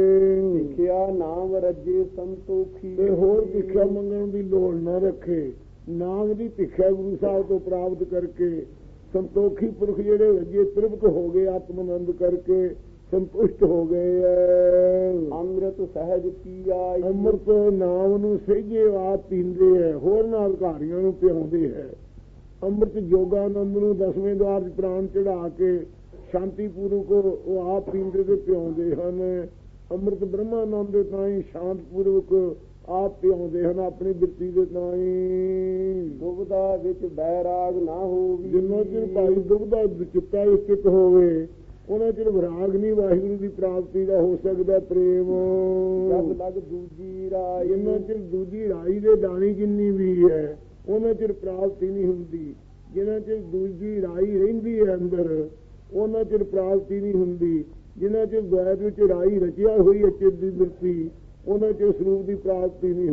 ਸਿੱਖਿਆ ਨਾਮ ਰੱਜੇ ਸੰਤੋਖੀ। ਤੇ ਹੋਰ ਭਿੱਖਿਆ ਮੰਗਣ ਦੀ ਲੋੜ ਨਾ ਰੱਖੇ। ਨਾਮ ਦੀ ਭਿੱਖਿਆ ਗੁਰੂ ਸਾਹਿਬ ਤੋਂ ਪ੍ਰਾਪਤ ਕਰਕੇ ਸੰਤੋਖੀ ਪੁਰਖ ਜਿਹੜੇ ਰੱਜੇ ਤ੍ਰਿਪਤ ਹੋ ਗਏ, ਆਤਮ ਆਨੰਦ ਕਰਕੇ ਸੰਤੁਸ਼ਟ ਹੋ ਗਏ ਹੈ। ਅੰਮ੍ਰਿਤ ਸਹਿਜ ਪੀਆਈ। ਅੰਮ੍ਰਿਤ ਨਾਮ ਨੂੰ ਸਹਿਜੇ ਆਪ ਪੀਂਦੇ ਹੈ, ਹੋਰ ਨਾਲ ਅਧਿਕਾਰੀਆਂ ਨੂੰ ਪਿਆਉਂਦੇ ਹੈ। ਅੰਮ੍ਰਿਤ ਜੋਗਾਨੰਦ ਨੂੰ ਦਸਵੇਂ ਦਵਾਰ ਚ ਪ੍ਰਾਣ ਚੜਾ ਕੇ ਸ਼ਾਂਤੀ ਪੂਰਵਕ ਉਹ ਆਪ ਪੀਂਦੇ ਤੇ ਪਿਆਉਂਦੇ ਹਨ। ਅੰਮ੍ਰਿਤ ਬ੍ਰਹਮਾਨੰਦ ਦੇ ਤਾਂ ਹੀ ਸ਼ਾਂਤ ਪੂਰਵਕ ਆਪ ਪਿਆਉਂਦੇ ਹਨ ਆਪਣੀ ਬਿਰਤੀ ਦੇ ਤਾਂ ਹੀ। ਦੁਬਦਾ ਵਿੱਚ ਬੈਰਾਗ ਨਾ ਹੋਵੇ। ਜਿੰਨਾ ਚਿਰ ਭਾਈ ਦੁਬਦਾ ਚਿੱਤਾ ਸਥਿਤ ਹੋਵੇ, ਉਹਨਾਂ ਚਿਰ ਵਿਰਾਗ ਨਹੀਂ ਵਾਹਿਗੁਰੂ ਦੀ ਪ੍ਰਾਪਤੀ ਦਾ ਹੋ ਸਕਦਾ। ਪ੍ਰੇਮ ਜਬ ਲਗ ਦੂਜੀ ਰਾਈ। ਜਿੰਨਾ ਚਿਰ ਦੂਜੀ ਰਾਈ ਦੇ ਦਾਣੀ ਜਿੰਨੀ ਵੀ ਹੈ, ਉਹਨਾਂ ਚਿਰ ਪ੍ਰਾਪਤੀ ਨਹੀਂ ਹੁੰਦੀ। ਜਿੰਨਾ ਚਿਰ ਦੂਜੀ ਰਾਈ ਰਹਿੰਦੀ ਹੈ ਅੰਦਰ, ਉਹਨਾਂ ਚਿਰ ਪ੍ਰਾਪਤੀ ਨਹੀਂ ਹੁੰਦੀ। ਜਿੰਨਾ ਚਿਰ ਦੁਆਇਤ ਵਿੱਚ ਰਾਈ ਰਚਿਆ ਹੋਈ ਹੈ ਚਿੱਤ ਦੀ ਬਿਰਤੀ, ਉਹਨਾਂ ਚਿਰ ਸਰੂਪ ਦੀ ਪ੍ਰਾਪਤੀ ਨਹੀਂ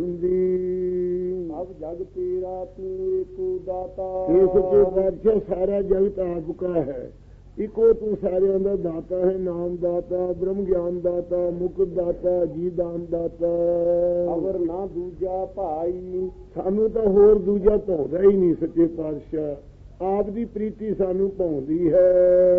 ਹੁੰਦੀ। ਅਬ ਜਗ ਤੇਰਾ ਤੂੰ ਏਕੋ ਦਾਤਾ। ਇਹ ਸੱਚੇ ਪਾਤਸ਼ਾਹ ਸਾਰਾ ਜਗਤ ਆਪਕਾ ਹੈ, ਇੱਕੋ ਤੂੰ ਸਾਰਿਆਂ ਦਾ ਦਾਤਾ ਹੈ। ਨਾਮ ਦਾਤਾ, ਬ੍ਰਹਮ ਗਿਆਨ ਦਾਤਾ, ਮੁਕਤ ਦਾਤਾ, ਜੀ ਦਾਨ ਦਾਤਾ। ਅਵਰ ਨਾ ਦੂਜਾ ਭਾਈ। ਸਾਨੂੰ ਤਾਂ ਹੋਰ ਦੂਜਾ ਭਾਉਂਦਾ ਹੀ ਨਹੀਂ ਸੱਚੇ ਪਾਤਸ਼ਾਹ। ਆਪ ਦੀ ਪ੍ਰੀਤੀ ਸਾਨੂੰ ਭਾਉਂਦੀ ਹੈ।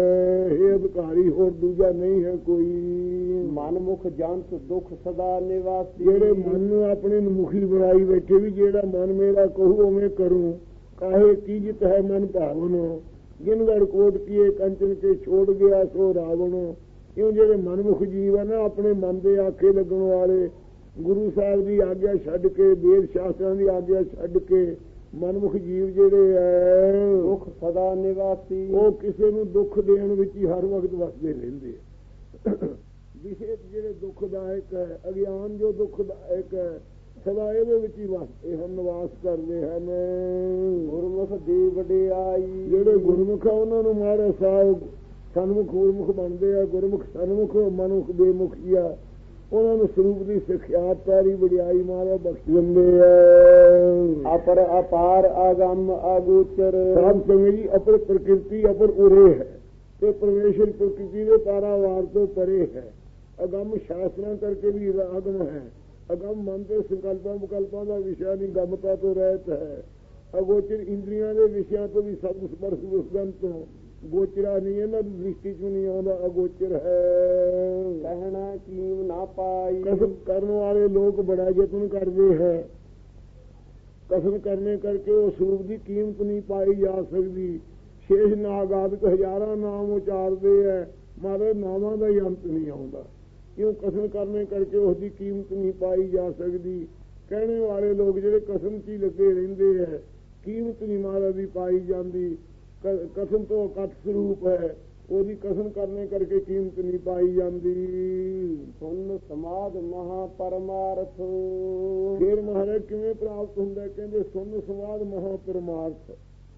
ਇਹ ਅਧਿਕਾਰੀ ਹੋਰ ਦੂਜਾ ਨਹੀਂ ਹੈ ਕੋਈ। ਮਨਮੁਖ ਜੰਤ ਦੁੱਖ ਸਦਾ ਨਿਵਾਸੀ। ਜਿਹੜੇ ਮਨ ਨੂੰ ਆਪਣੇ ਮੁਖੀ ਬਣਾਈ ਬੈਠੇ ਵੀ ਜਿਹੜਾ ਮਨ ਮੇਰਾ ਕਹੂ ਉਵੇਂ ਕਰੂੰ, ਕਾਹੇ ਕੀਜਤ ਹੈ ਮਨ ਭਾਵਨ। ਜਿਨਗੜ ਕੋਟ ਕੀਏ ਕੰਚਨ ਕੇ ਛੋੜ ਗਿਆ ਸੋ ਰਾਵਣ। ਕਿਉਂ ਜਿਹੜੇ ਮਨਮੁਖ ਜੀਵ ਹੈ ਨਾ, ਆਪਣੇ ਮਨ ਦੇ ਆਖੇ ਲੱਗਣ ਵਾਲੇ, ਗੁਰੂ ਸਾਹਿਬ ਦੀ ਆਗਿਆ ਛੱਡ ਕੇ, ਵੇਦ ਸ਼ਾਸਤਰਾਂ ਦੀ ਆਗਿਆ ਛੱਡ ਕੇ ਮਨਮੁਖ ਜੀਵ ਜਿਹੜੇ ਐ ਦੁਖ ਸਦਾ ਨਿਵਾਸੀ ਉਹ ਕਿਸੇ ਨੂੰ ਦੁੱਖ ਦੇਣ ਵਿੱਚ ਹੀ ਹਰ ਵਕਤ ਵਸਦੇ ਰਹਿੰਦੇ ਆ। ਵਿਸ਼ੇਸ਼ ਜਿਹੜੇ ਦੁੱਖਦਾਇਕ ਹੈ, ਅਗਿਆਨ ਜੋ ਦੁੱਖਦਾਇਕ ਹੈ, ਸਦਾ ਇਹਦੇ ਵਿੱਚ ਹੀ ਵਸਦੇ ਹਨ, ਨਿਵਾਸ ਕਰਦੇ ਹਨ। ਗੁਰਮੁਖ ਦੀ ਵਡਿਆਈ ਜਿਹੜੇ ਗੁਰਮੁਖ ਆ ਉਹਨਾਂ ਨੂੰ ਮਹਾਰਾਜ ਸਾਹਿਬ ਸਨਮੁਖ ਗੁਰਮੁਖ ਬਣਦੇ ਆ। ਗੁਰਮੁਖ ਸਨਮੁਖ, ਮਨੁੱਖ ਬੇਮੁਖੀ ਆ, ਉਹਨਾਂ ਨੂੰ ਸਰੂਪ ਦੀ ਸਿਖਿਆਤ ਤਾਰੀ ਵਡਿਆਈ ਮਹਾਰਾਜ ਬਖਸ਼ ਦਿੰਦੇ ਆ। ਅਪਰ ਅਪਾਰ ਆਗਮ ਅਗੋਚਰ ਸਾਧ ਸੰਗਤ ਜੀ, ਅਪਰ ਪ੍ਰਕਿਰਤੀ ਅਪਰ ਉਰੇ ਹੈ ਤੇ ਪਰਮੇਸ਼ਰ ਪ੍ਰਕਿਰਤੀ ਦੇ ਪਾਰਾਵਾਰ ਤੋਂ ਪਰੇ ਹੈ। ਅਗੰਮ ਸ਼ਾਸਤਰਾਂ ਕਰਕੇ ਵੀ ਅਗਮ ਹੈ। ਅਗੰਮ ਮਨ ਦੇ ਸੰਕਲਪਾਂ ਵਿਕਲਪਾਂ ਦਾ ਵਿਸ਼ਾ ਨਹੀਂ, ਗਮਤਾ ਤੋਂ ਰਹਿਤ ਹੈ। ਅਗੋਚਰ ਇੰਦਰੀਆਂ ਦੇ ਵਿਸ਼ਿਆਂ ਤੋਂ ਵੀ ਸਬਦ ਸਪਰਸ਼ ਵਿਸਗਨ ਤੋਂ ਗੋਚਰਾ ਨਹੀਂ, ਇਹਨਾਂ ਦੀ ਦ੍ਰਿਸ਼ਟੀ ਚ ਨਹੀਂ ਆਉਂਦਾ, ਅਗੋਚਰ ਹੈ। ਕਹਿਣਾ ਕੀਮ ਨਾ ਪਾਈ ਕਸਮ ਕਰਨ ਵਾਲੇ ਲੋਕ ਬੜਾ ਯਤਨ ਕਰਦੇ ਹੈ। ਕਸਮ ਕਰਨੇ ਕਰਕੇ ਉਹ ਸਰੂਪ ਦੀ ਕੀਮਤ ਨਹੀਂ ਪਾਈ ਜਾ ਸਕਦੀ। ਸ਼ੇਸ਼ ਨਾਗ ਆਦਿਕ ਹਜ਼ਾਰਾਂ ਨਾਮ ਉਚਾਰਦੇ ਹੈ, ਮਾਰੇ ਨਾਮਾਂ ਦਾ ਹੀ ਅੰਤ ਨਹੀਂ ਆਉਂਦਾ। ਕਿਉਂ? ਕਸਮ ਕਰਨੇ ਕਰਕੇ ਉਸ ਦੀ ਕੀਮਤ ਨਹੀਂ ਪਾਈ ਜਾ ਸਕਦੀ। ਕਹਿਣੇ ਵਾਲੇ ਲੋਕ ਜਿਹੜੇ ਕਸਮ 'ਚ ਹੀ ਲੱਗੇ ਰਹਿੰਦੇ ਹੈ, ਕੀਮਤ ਨਹੀਂ ਮਹਾਰਾਜ ਦੀ ਪਾਈ ਜਾਂਦੀ। ਕਸਮ ਤੋਂ ਇਕੱਠ ਸਰੂਪ ਹੈ, ਉਹਦੀ ਕਸਮ ਕਰਨੇ ਕਰਕੇ ਕੀਮਤ ਨਹੀਂ ਪਾਈ ਜਾਂਦੀ। ਸੁਨ ਸਮਾਧ ਮਹਾ ਪਰਮਾਰਥ ਫਿਰ ਮਹਾਰਾਜ ਕਿਵੇਂ ਪ੍ਰਾਪਤ ਹੁੰਦਾ? ਕਹਿੰਦੇ ਸੁਨ ਸਮਾਧ ਮਹਾ ਪਰਮਾਰਥ।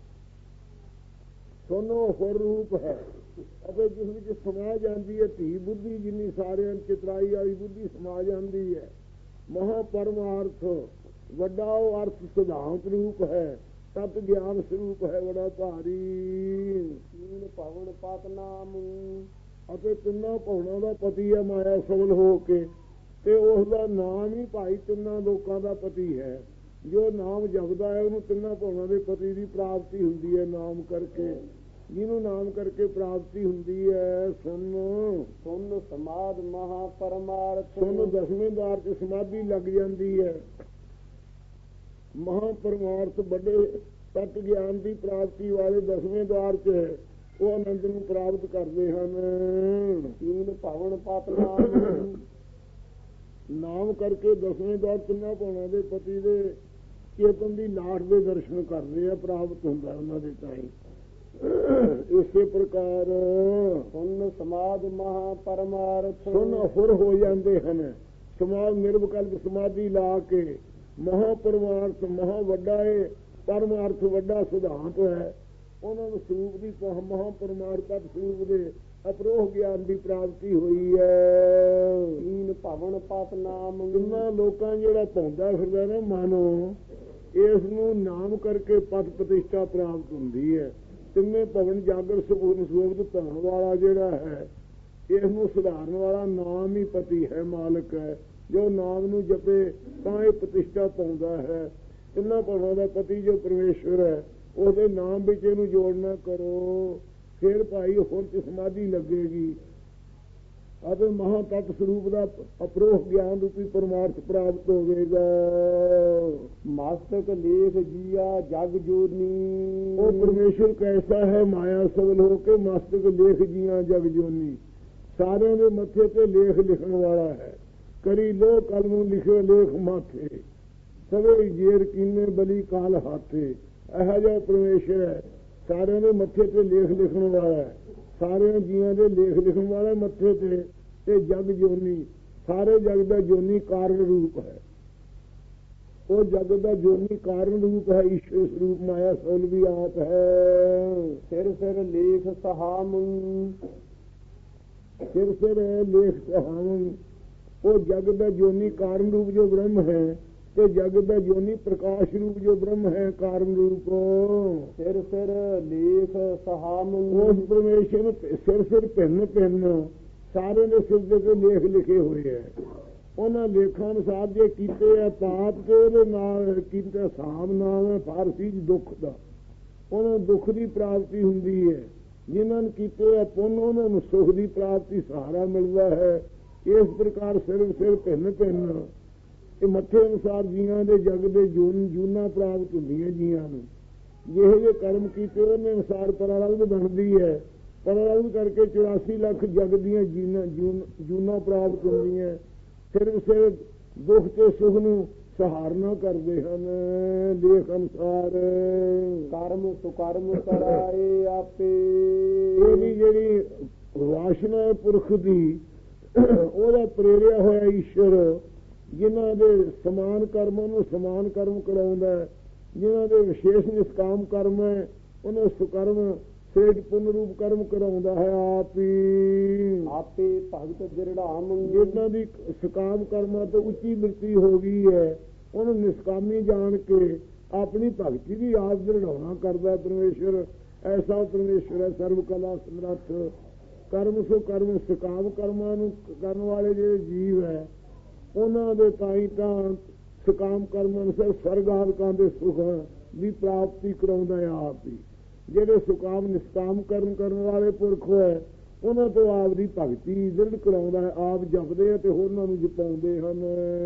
ਸੁਨੋ ਹੋਰ ਰੂਪ ਹੈ ਅਤੇ ਜਿਸ ਵਿੱਚ ਸਮਾ ਜਾਂਦੀ ਹੈ ਧੀ ਬੁੱਧੀ, ਜਿੰਨੀ ਸਾਰਿਆਂ ਚਿਤਰਾਈ ਵਾਲੀ ਬੁੱਧੀ ਸਮਾ ਜਾਂਦੀ ਹੈ। ਮਹਾ ਪਰਮਾਰਥ ਵੱਡਾ ਉਹ ਅਰਥ ਸਿਧਾਂਤ ਰੂਪ ਹੈ, ਤਤ ਗਿਆਨ ਸਰੂਪ ਹੈ ਬੜਾ ਭਾਰੀ। ਤੀਨ ਭਵਨ ਪਤ ਨਾਮ ਅਤੇ ਤਿੰਨਾਂ ਭਵਨਾਂ ਦਾ ਪਤੀ ਹੈ ਮਾਇਆ ਸਬਲ ਹੋ ਕੇ, ਤੇ ਉਸ ਦਾ ਨਾਮ ਹੀ ਭਾਈ ਤਿੰਨਾਂ ਲੋਕਾਂ ਦਾ ਪਤੀ ਹੈ। ਜੋ ਨਾਮ ਜਪਦਾ ਹੈ ਉਹਨੂੰ ਤਿੰਨਾਂ ਭਵਨਾਂ ਦੇ ਪਤੀ ਦੀ ਪ੍ਰਾਪਤੀ ਹੁੰਦੀ ਹੈ ਨਾਮ ਕਰਕੇ। ਜਿਹਨੂੰ ਨਾਮ ਕਰਕੇ ਪ੍ਰਾਪਤੀ ਹੁੰਦੀ ਹੈ। ਸੁਨ ਸੁਨ ਸਮਾਧ ਮਹਾ ਪਰਮਾਰਥ ਸੁਨ ਦਸਵੇਂ ਦਵਾਰ ਚ ਸਮਾਧੀ ਲੱਗ ਜਾਂਦੀ ਹੈ। ਮਹਾ ਪਰਮਾਰਥ ਵੱਡੇ ਤਤ ਗਿਆਨ ਦੀ ਪ੍ਰਾਪਤੀ ਵਾਲੇ ਦਸਵੇਂ ਦਵਾਰ ਚ ਹੈ, ਉਹ ਆਨੰਦ ਨੂੰ ਪ੍ਰਾਪਤ ਕਰਦੇ ਹਨ। ਤੀਨ ਭਵਨ ਪਤ ਨਾਮ ਨਾਮ ਕਰਕੇ ਦਸਵੇਂ ਦਵਾਰ ਤਿੰਨਾਂ ਭਵਨਾਂ ਦੇ ਪਤੀ ਦੇ ਚੇਤਨ ਦੀ ਲਾਟ ਦੇ ਦਰਸ਼ਨ ਕਰਦੇ ਆ, ਪ੍ਰਾਪਤ ਹੁੰਦਾ ਉਹਨਾਂ ਦੇ ਤਾਈ। ਇਸੇ ਪ੍ਰਕਾਰ ਸੁਨ ਸਮਾਧ ਮਹਾ ਪਰਮਾਰਥ ਸੁਨ ਅਫੁਰ ਹੋ ਜਾਂਦੇ ਹਨ। ਸਮਾਧ ਨਿਰਵਿਕਲਪ ਸਮਾਧੀ ਲਾ ਕੇ ਮਹਾ ਪਰਮਾਰਥ ਮਹਾ ਵੱਡਾ ਹੈ, ਪਰਮਾਰਥ ਵੱਡਾ ਸਿਧਾਂਤ ਹੈ। ਉਹਨਾਂ ਨੂੰ ਸਰੂਪ ਦੀ ਮਹਾ ਪਰਮਾਰਥ ਸਰੂਪ ਦੇ ਅਪਰੋਹ ਗਿਆਨ ਦੀ ਪ੍ਰਾਪਤੀ ਹੋਈ ਹੈ। ਤੀਨ ਭਵਨ ਪਤ ਨਾਮ ਇਹਨਾਂ ਲੋਕਾਂ ਜਿਹੜਾ ਪਾਉਂਦਾ ਫਿਰਦਾ ਨਾ ਮਾਨੋ, ਇਸ ਨੂੰ ਨਾਮ ਕਰਕੇ ਪਤ ਪ੍ਰਤਿਸ਼ਠਾ ਪ੍ਰਾਪਤ ਹੁੰਦੀ ਹੈ। ਤਿੰਨੇ ਭਵਨ ਜਾਗਰ ਸੁਪੂਰਨ ਸੋਭਤ ਧਾਰਨ ਵਾਲਾ ਜਿਹੜਾ ਹੈ, ਇਸ ਨੂੰ ਸੁਧਾਰਨ ਵਾਲਾ ਨਾਮ ਹੀ ਪਤੀ ਹੈ, ਮਾਲਕ ਹੈ। ਜੋ ਨਾਮ ਨੂੰ ਜਪੇ ਤਾਂ ਇਹ ਪ੍ਰਤਿਸ਼ਠਾ ਪਾਉਂਦਾ ਹੈ। ਤਿੰਨਾਂ ਭਵਨਾਂ ਦਾ ਪਤੀ ਜੋ ਪਰਮੇਸ਼ਵਰ ਹੈ, ਉਹਦੇ ਨਾਮ ਵਿੱਚ ਇਹਨੂੰ ਜੋੜਨਾ ਕਰੋ, ਫਿਰ ਭਾਈ ਹੋਰ ਚ ਸਮਾਧੀ ਲੱਗੇਗੀ ਅਤੇ ਮਹਾ ਤਤ ਸਰੂਪ ਦਾ ਅਪਰੋਹ ਗਿਆਨ ਰੂਪੀ ਪਰਮਾਰਥ ਪ੍ਰਾਪਤ ਹੋਵੇਗਾ। ਮਸਤਕ ਲੇਖ ਜੀਆ ਜਗ ਜੋਨੀ ਉਹ ਪਰਮੇਸ਼ਵਰ ਕੈਸਾ ਹੈ, ਮਾਇਆ ਸਬਲ ਹੋ ਕੇ ਮਸਤਕ ਲੇਖ ਜੀਆਂ ਜਗ ਜੋਨੀ, ਸਾਰਿਆਂ ਦੇ ਮੱਥੇ ਤੇ ਲੇਖ ਲਿਖਣ ਵਾਲਾ ਹੈ। ਕਰੀ ਲੋ ਕਲਮ ਲਿਖੇ ਲੇਖ ਮਾਥੇ, ਸਵੇ ਜੇਰ ਕੀਨੇ ਬਲੀ ਕਾਲ ਹਾਥੇ। ਇਹੋ ਜਿਹਾ ਪਰਮੇਸ਼ਰ ਹੈ, ਸਾਰਿਆਂ ਦੇ ਮੱਥੇ ਤੇ ਲੇਖ ਲਿਖਣ ਵਾਲਾ ਹੈ, ਸਾਰਿਆਂ ਜੀਆਂ ਦੇ ਲੇਖ ਲਿਖਣ ਵਾਲਾ ਮੱਥੇ ਤੇ, ਤੇ ਜਗ ਜੋਨੀ, ਸਾਰੇ ਜਗ ਦਾ ਜੋਨੀ ਕਾਰਨ ਰੂਪ ਹੈ। ਉਹ ਜਗ ਦਾ ਜੋਨੀ ਕਾਰਨ ਰੂਪ ਹੈ, ਈਸ਼ਵਰ ਸਰੂਪ ਮਾਇਆ ਸੋਲ ਵੀ ਆਪ ਹੈ। ਸਿਰ ਸਿਰ ਲੇਖ ਸਹਾਮ ਸਿਰ ਸਿਰ ਲੇਖ ਸਹਾਮ, ਉਹ ਜਗ ਦਾ ਜੋਨੀ ਕਾਰਨ ਰੂਪ ਜੋ ਬ੍ਰਹਮ ਹੈ, ਤੇ ਜਗ ਦਾ ਜੋਨੀ ਪ੍ਰਕਾਸ਼ ਰੂਪ ਜੋ ਬ੍ਰਹਮ ਹੈ ਕਾਰਨ ਰੂਪ। ਸਿਰ ਸਿਰ ਲੇਖ ਸਹਾਮ, ਉਸ ਪਰਮੇਸ਼ਰ ਸਿਰ ਸਿਰ ਭਿੰਨ ਭਿੰਨ ਸਾਰੇ ਦੇ ਸਿਰ ਦੇ ਤੇ ਲੇਖ ਲਿਖੇ ਹੋਏ ਹੈ। ਉਹਨਾਂ ਲੇਖਾਂ ਅਨੁਸਾਰ ਜੇ ਕੀਤੇ ਹੈ ਪਾਪ, ਤੇ ਉਹਦੇ ਨਾਲ ਕੀਤੇ ਸਾਮ ਨਾਮ ਹੈ ਫਾਰਸੀ ਚ ਦੁੱਖ ਦਾ, ਉਹਨਾਂ ਨੂੰ ਦੁੱਖ ਦੀ ਪ੍ਰਾਪਤੀ ਹੁੰਦੀ ਹੈ। ਜਿਨ੍ਹਾਂ ਨੇ ਕੀਤੇ ਹੈ ਪੁੰਨ, ਉਹਨਾਂ ਨੂੰ ਸੁਖ ਦੀ ਪ੍ਰਾਪਤੀ ਸਹਾਰਾ ਮਿਲਦਾ ਹੈ। ਇਸ ਪ੍ਰਕਾਰ ਸਿਰ ਸਿਰ ਭਿੰਨ ਭਿੰਨ ਇਹ ਮੱਥੇ ਅਨੁਸਾਰ ਜੀਆਂ ਦੇ ਜਗ ਦੇ ਜੂਨ ਜੂਨਾਂ ਪ੍ਰਾਪਤ ਹੁੰਦੀਆਂ ਜੀਆਂ ਨੂੰ। ਜਿਹੇ ਜਿਹੇ ਕਰਮ ਕੀਤੇ ਉਹਨੇ ਅਨੁਸਾਰ ਪਰਾਰਬਧ ਬਣਦੀ ਹੈ। ਪਰਾਰਬਧ ਕਰਕੇ ਚੁਰਾਸੀ ਲੱਖ ਜਗ ਦੀਆਂ ਜੀਨਾਂ ਜੂਨਾਂ ਪ੍ਰਾਪਤ ਹੁੰਦੀਆਂ। ਸਿਰ ਸਿਰ ਦੁੱਖ ਤੇ ਸੁਖ ਨੂੰ ਸਹਾਰਨਾ ਕਰਦੇ ਹਨ। ਲੇਖ ਅਨੁਸਾਰ ਕਰਮ ਸੁਕਰਮ ਕਰਾਏ ਆਪੇ। ਇਹਦੀ ਜਿਹੜੀ ਵਾਸ਼ਨਾ ਹੈ ਪੁਰਖ ਦੀ, ਉਹਦਾ ਪ੍ਰੇਰਿਆ ਹੋਇਆ ਈਸ਼ਵਰ ਜਿਨ੍ਹਾਂ ਦੇ ਸਮਾਨ ਕਰਮਾਂ ਨੂੰ ਸਮਾਨ ਕਰਮ ਕਰਾਉਂਦਾ, ਜਿਨ੍ਹਾਂ ਦੇ ਵਿਸ਼ੇਸ਼ ਨਿਸ਼ਕਾਮ ਕਰਮ ਹੈ ਉਹਨੂੰ ਸੁਕਰਮ ਸੇਜ ਪੁੰਨ ਰੂਪ ਕਰਮ ਕਰਾਉਂਦਾ ਹੈ ਆਪ ਹੀ। ਆਪੇ ਭਗਤ ਜਿਰੜਾ ਮੰਗੇ। ਜਿਨ੍ਹਾਂ ਦੀ ਸਕਾਮ ਕਰਮਾਂ ਤੋਂ ਉੱਚੀ ਬਿਰਤੀ ਹੋ ਗਈ ਹੈ ਉਹਨੂੰ ਨਿਸ਼ਕਾਮੀ ਜਾਣ ਕੇ ਆਪਣੀ ਭਗਤੀ ਦੀ ਆਸ ਦ੍ਰਿੜਾਉਣਾ ਕਰਦਾ ਪਰਮੇਸ਼ਵਰ। ਐਸਾ ਪਰਮੇਸ਼ਵਰ ਹੈ ਸਰਵ ਕਲਾ ਸਮਰੱਥ। ਕਰਮ ਸੋ ਕਰਮ ਸਕਾਮ ਕਰਮਾਂ ਨੂੰ ਕਰਨ ਵਾਲੇ ਜਿਹੜੇ ਜੀਵ ਹੈ ਉਹਨਾਂ ਦੇ ਤਾਈ ਤਾਂ ਸਕਾਮ ਕਰਮ ਅਨੁਸਾਰ ਸਵਰਗ ਆਦਿਕਾਂ ਦੇ ਸੁਖ ਦੀ ਪ੍ਰਾਪਤੀ ਕਰਾਉਂਦਾ ਹੈ ਆਪ ਹੀ। ਜਿਹੜੇ ਸੁਕਾਮ ਨਿਸ਼ਕਾਮ ਕਰਮ ਕਰਨ ਵਾਲੇ ਪੁਰਖ ਹੈ ਉਹਨਾਂ ਤੋਂ ਆਪ ਦੀ ਭਗਤੀ ਦ੍ਰਿੜ ਕਰਾਉਂਦਾ ਹੈ। ਆਪ ਜਪਦੇ ਅਤੇ ਹੋਰਨਾਂ ਨੂੰ ਜਪਾਉਂਦੇ ਹਨ।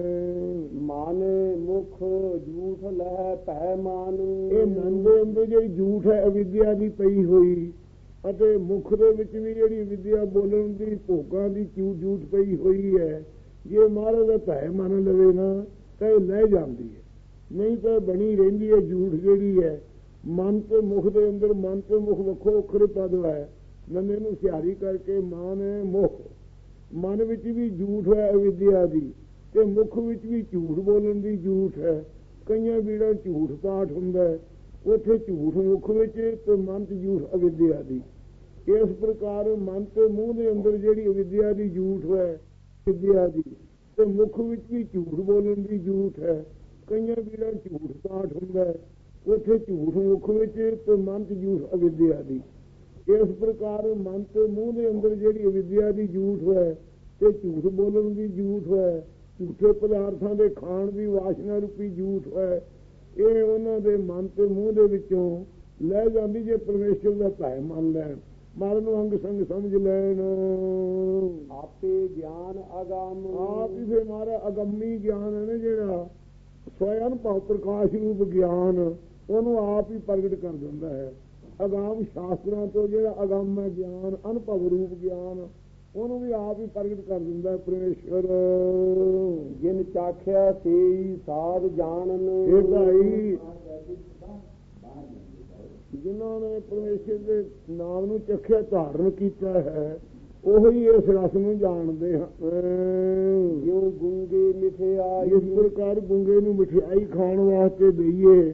ਮਨ ਮੁਖ ਝੂਠ ਲੈ ਭੈ ਮਾਨ। ਇਹ ਮਨ ਦੇ ਅੰਦਰ ਜਿਹੜੀ ਝੂਠ ਹੈ ਅਵਿਦਿਆ ਦੀ ਪਈ ਹੋਈ ਅਤੇ ਮੁਖ ਦੇ ਵਿੱਚ ਵੀ ਜਿਹੜੀ ਵਿਦਿਆ ਬੋਲਣ ਦੀ ਭੋਗਾਂ ਦੀ ਝੂਠ ਪਈ ਹੋਈ ਹੈ, ਜੇ ਮਹਾਰਾਜ ਦਾ ਭੈ ਮੰਨ ਲਵੇ ਨਾ ਤਾਂ ਇਹ ਲੈ ਜਾਂਦੀ ਹੈ, ਨਹੀਂ ਤਾਂ ਬਣੀ ਰਹਿੰਦੀ ਹੈ ਝੂਠ ਜਿਹੜੀ ਹੈ। ਮਨ ਤੇ ਮੁਖ ਦੇ ਅੰਦਰ, ਮਨ ਤੇ ਮੁਖ ਵੱਖੋ ਵੱਖਰੇ ਪਦ ਹੈ। ਨੰਨੇ ਨੂੰ ਸਿਹਾਰੀ ਕਰਕੇ ਮਾਨ ਹੈ ਮੁਖ। ਮਨ ਵਿੱਚ ਵੀ ਝੂਠ ਹੈ ਅਵਿਦਿਆ ਦੀ ਤੇ ਮੁਖ ਵਿੱਚ ਵੀ ਝੂਠ ਬੋਲਣ ਦੀ ਝੂਠ ਹੈ। ਕਈਆਂ ਵੀੜਾਂ ਝੂਠ ਪਾਠ ਹੁੰਦਾ ਹੈ, ਉੱਥੇ ਝੂਠ ਮੁਖ ਵਿੱਚ ਤੇ ਮਨ ਚ ਝੂਠ ਅਵਿਦਿਆ ਦੀ। ਇਸ ਪ੍ਰਕਾਰ ਮਨ ਤੇ ਮੂੰਹ ਦੇ ਅੰਦਰ ਜਿਹੜੀ ਅਵਿਦਿਆ ਦੀ ਝੂਠ ਹੈ ਵਿਦਿਆ ਦੀ ਤੇ ਮੁਖ ਵਿੱਚ ਵੀ ਝੂਠ ਬੋਲਣ ਦੀ ਝੂਠ ਹੈ। ਕਈਆਂ ਵੀੜਾਂ ਝੂਠ ਪਾਠ ਹੁੰਦਾ ਹੈ, ਉੱਥੇ ਝੂਠ ਮੁਖ ਵਿੱਚ ਤੇ ਮਨ ਚ ਝੂਠ ਅਵਿਦਿਆ ਦੀ। ਇਸ ਪ੍ਰਕਾਰ ਮਨ ਤੇ ਮੂੰਹ ਦੇ ਅੰਦਰ ਜਿਹੜੀ ਅਵਿਦਿਆ ਦੀ ਝੂਠ ਹੈ ਤੇ ਝੂਠ ਬੋਲਣ ਦੀ ਝੂਠ ਹੈ, ਝੂਠੇ ਪਦਾਰਥਾਂ ਦੇ ਖਾਣ ਦੀ ਵਾਸ਼ਨਾ ਰੂਪੀ ਝੂਠ ਹੈ, ਇਹ ਉਹਨਾਂ ਦੇ ਮਨ ਤੇ ਮੂੰਹ ਦੇ ਵਿੱਚੋਂ ਲੈ ਜਾਂਦੀ ਜੇ ਪਰਮੇਸ਼ਰ ਦਾ ਭੈ ਮੰਨ ਲੈਣ, ਮਨ ਨੂੰ ਅੰਗ ਸੰਗ ਸਮਝ ਲੈਣ। ਆਪੇ ਗਿਆਨ ਅਗੰਮ। ਆਪ ਹੀ ਫਿਰ ਮਾਰਾ ਅਗੰਮੀ ਗਿਆਨ ਹੈ ਨਾ ਜਿਹੜਾ ਸਵਯੰ ਭਾਵ ਪ੍ਰਕਾਸ਼ ਰੂਪ ਗਿਆਨ, ਉਹਨੂੰ ਆਪ ਹੀ ਪ੍ਰਗਟ ਕਰ ਦਿੰਦਾ ਹੈ। ਅਗਾਮ ਸ਼ਾਸਤਰਾਂ ਤੋਂ ਜਿਹੜਾ ਅਗੰਮ ਹੈ ਗਿਆਨ, ਅਨੁਭਵ ਰੂਪ ਗਿਆਨ, ਉਹਨੂੰ ਵੀ ਆਪ ਹੀ ਪ੍ਰਗਟ ਕਰ ਦਿੰਦਾ ਪਰਮੇਸ਼ਵਰ। ਜਿਨ ਚਾਖਿਆ ਸੇਈ ਸਾਧ ਜਾਣਨ। ਇਹ ਭਾਈ ਜਿਨ੍ਹਾਂ ਨੇ ਪਰਮੇਸ਼ਰ ਦੇ ਨਾਮ ਨੂੰ ਚਖਿਆ ਧਾਰਨ ਕੀਤਾ ਹੈ ਉਹੀ ਇਸ ਰਸ ਨੂੰ ਜਾਣਦੇ ਹਨ। ਜਿਉ ਗੁੰਗੇ ਮਿਠਿਆਈ। ਇਸ ਪ੍ਰਕਾਰ ਗੁੰਗੇ ਨੂੰ ਮਠਿਆਈ ਖਾਣ ਵਾਸਤੇ ਦਈਏ,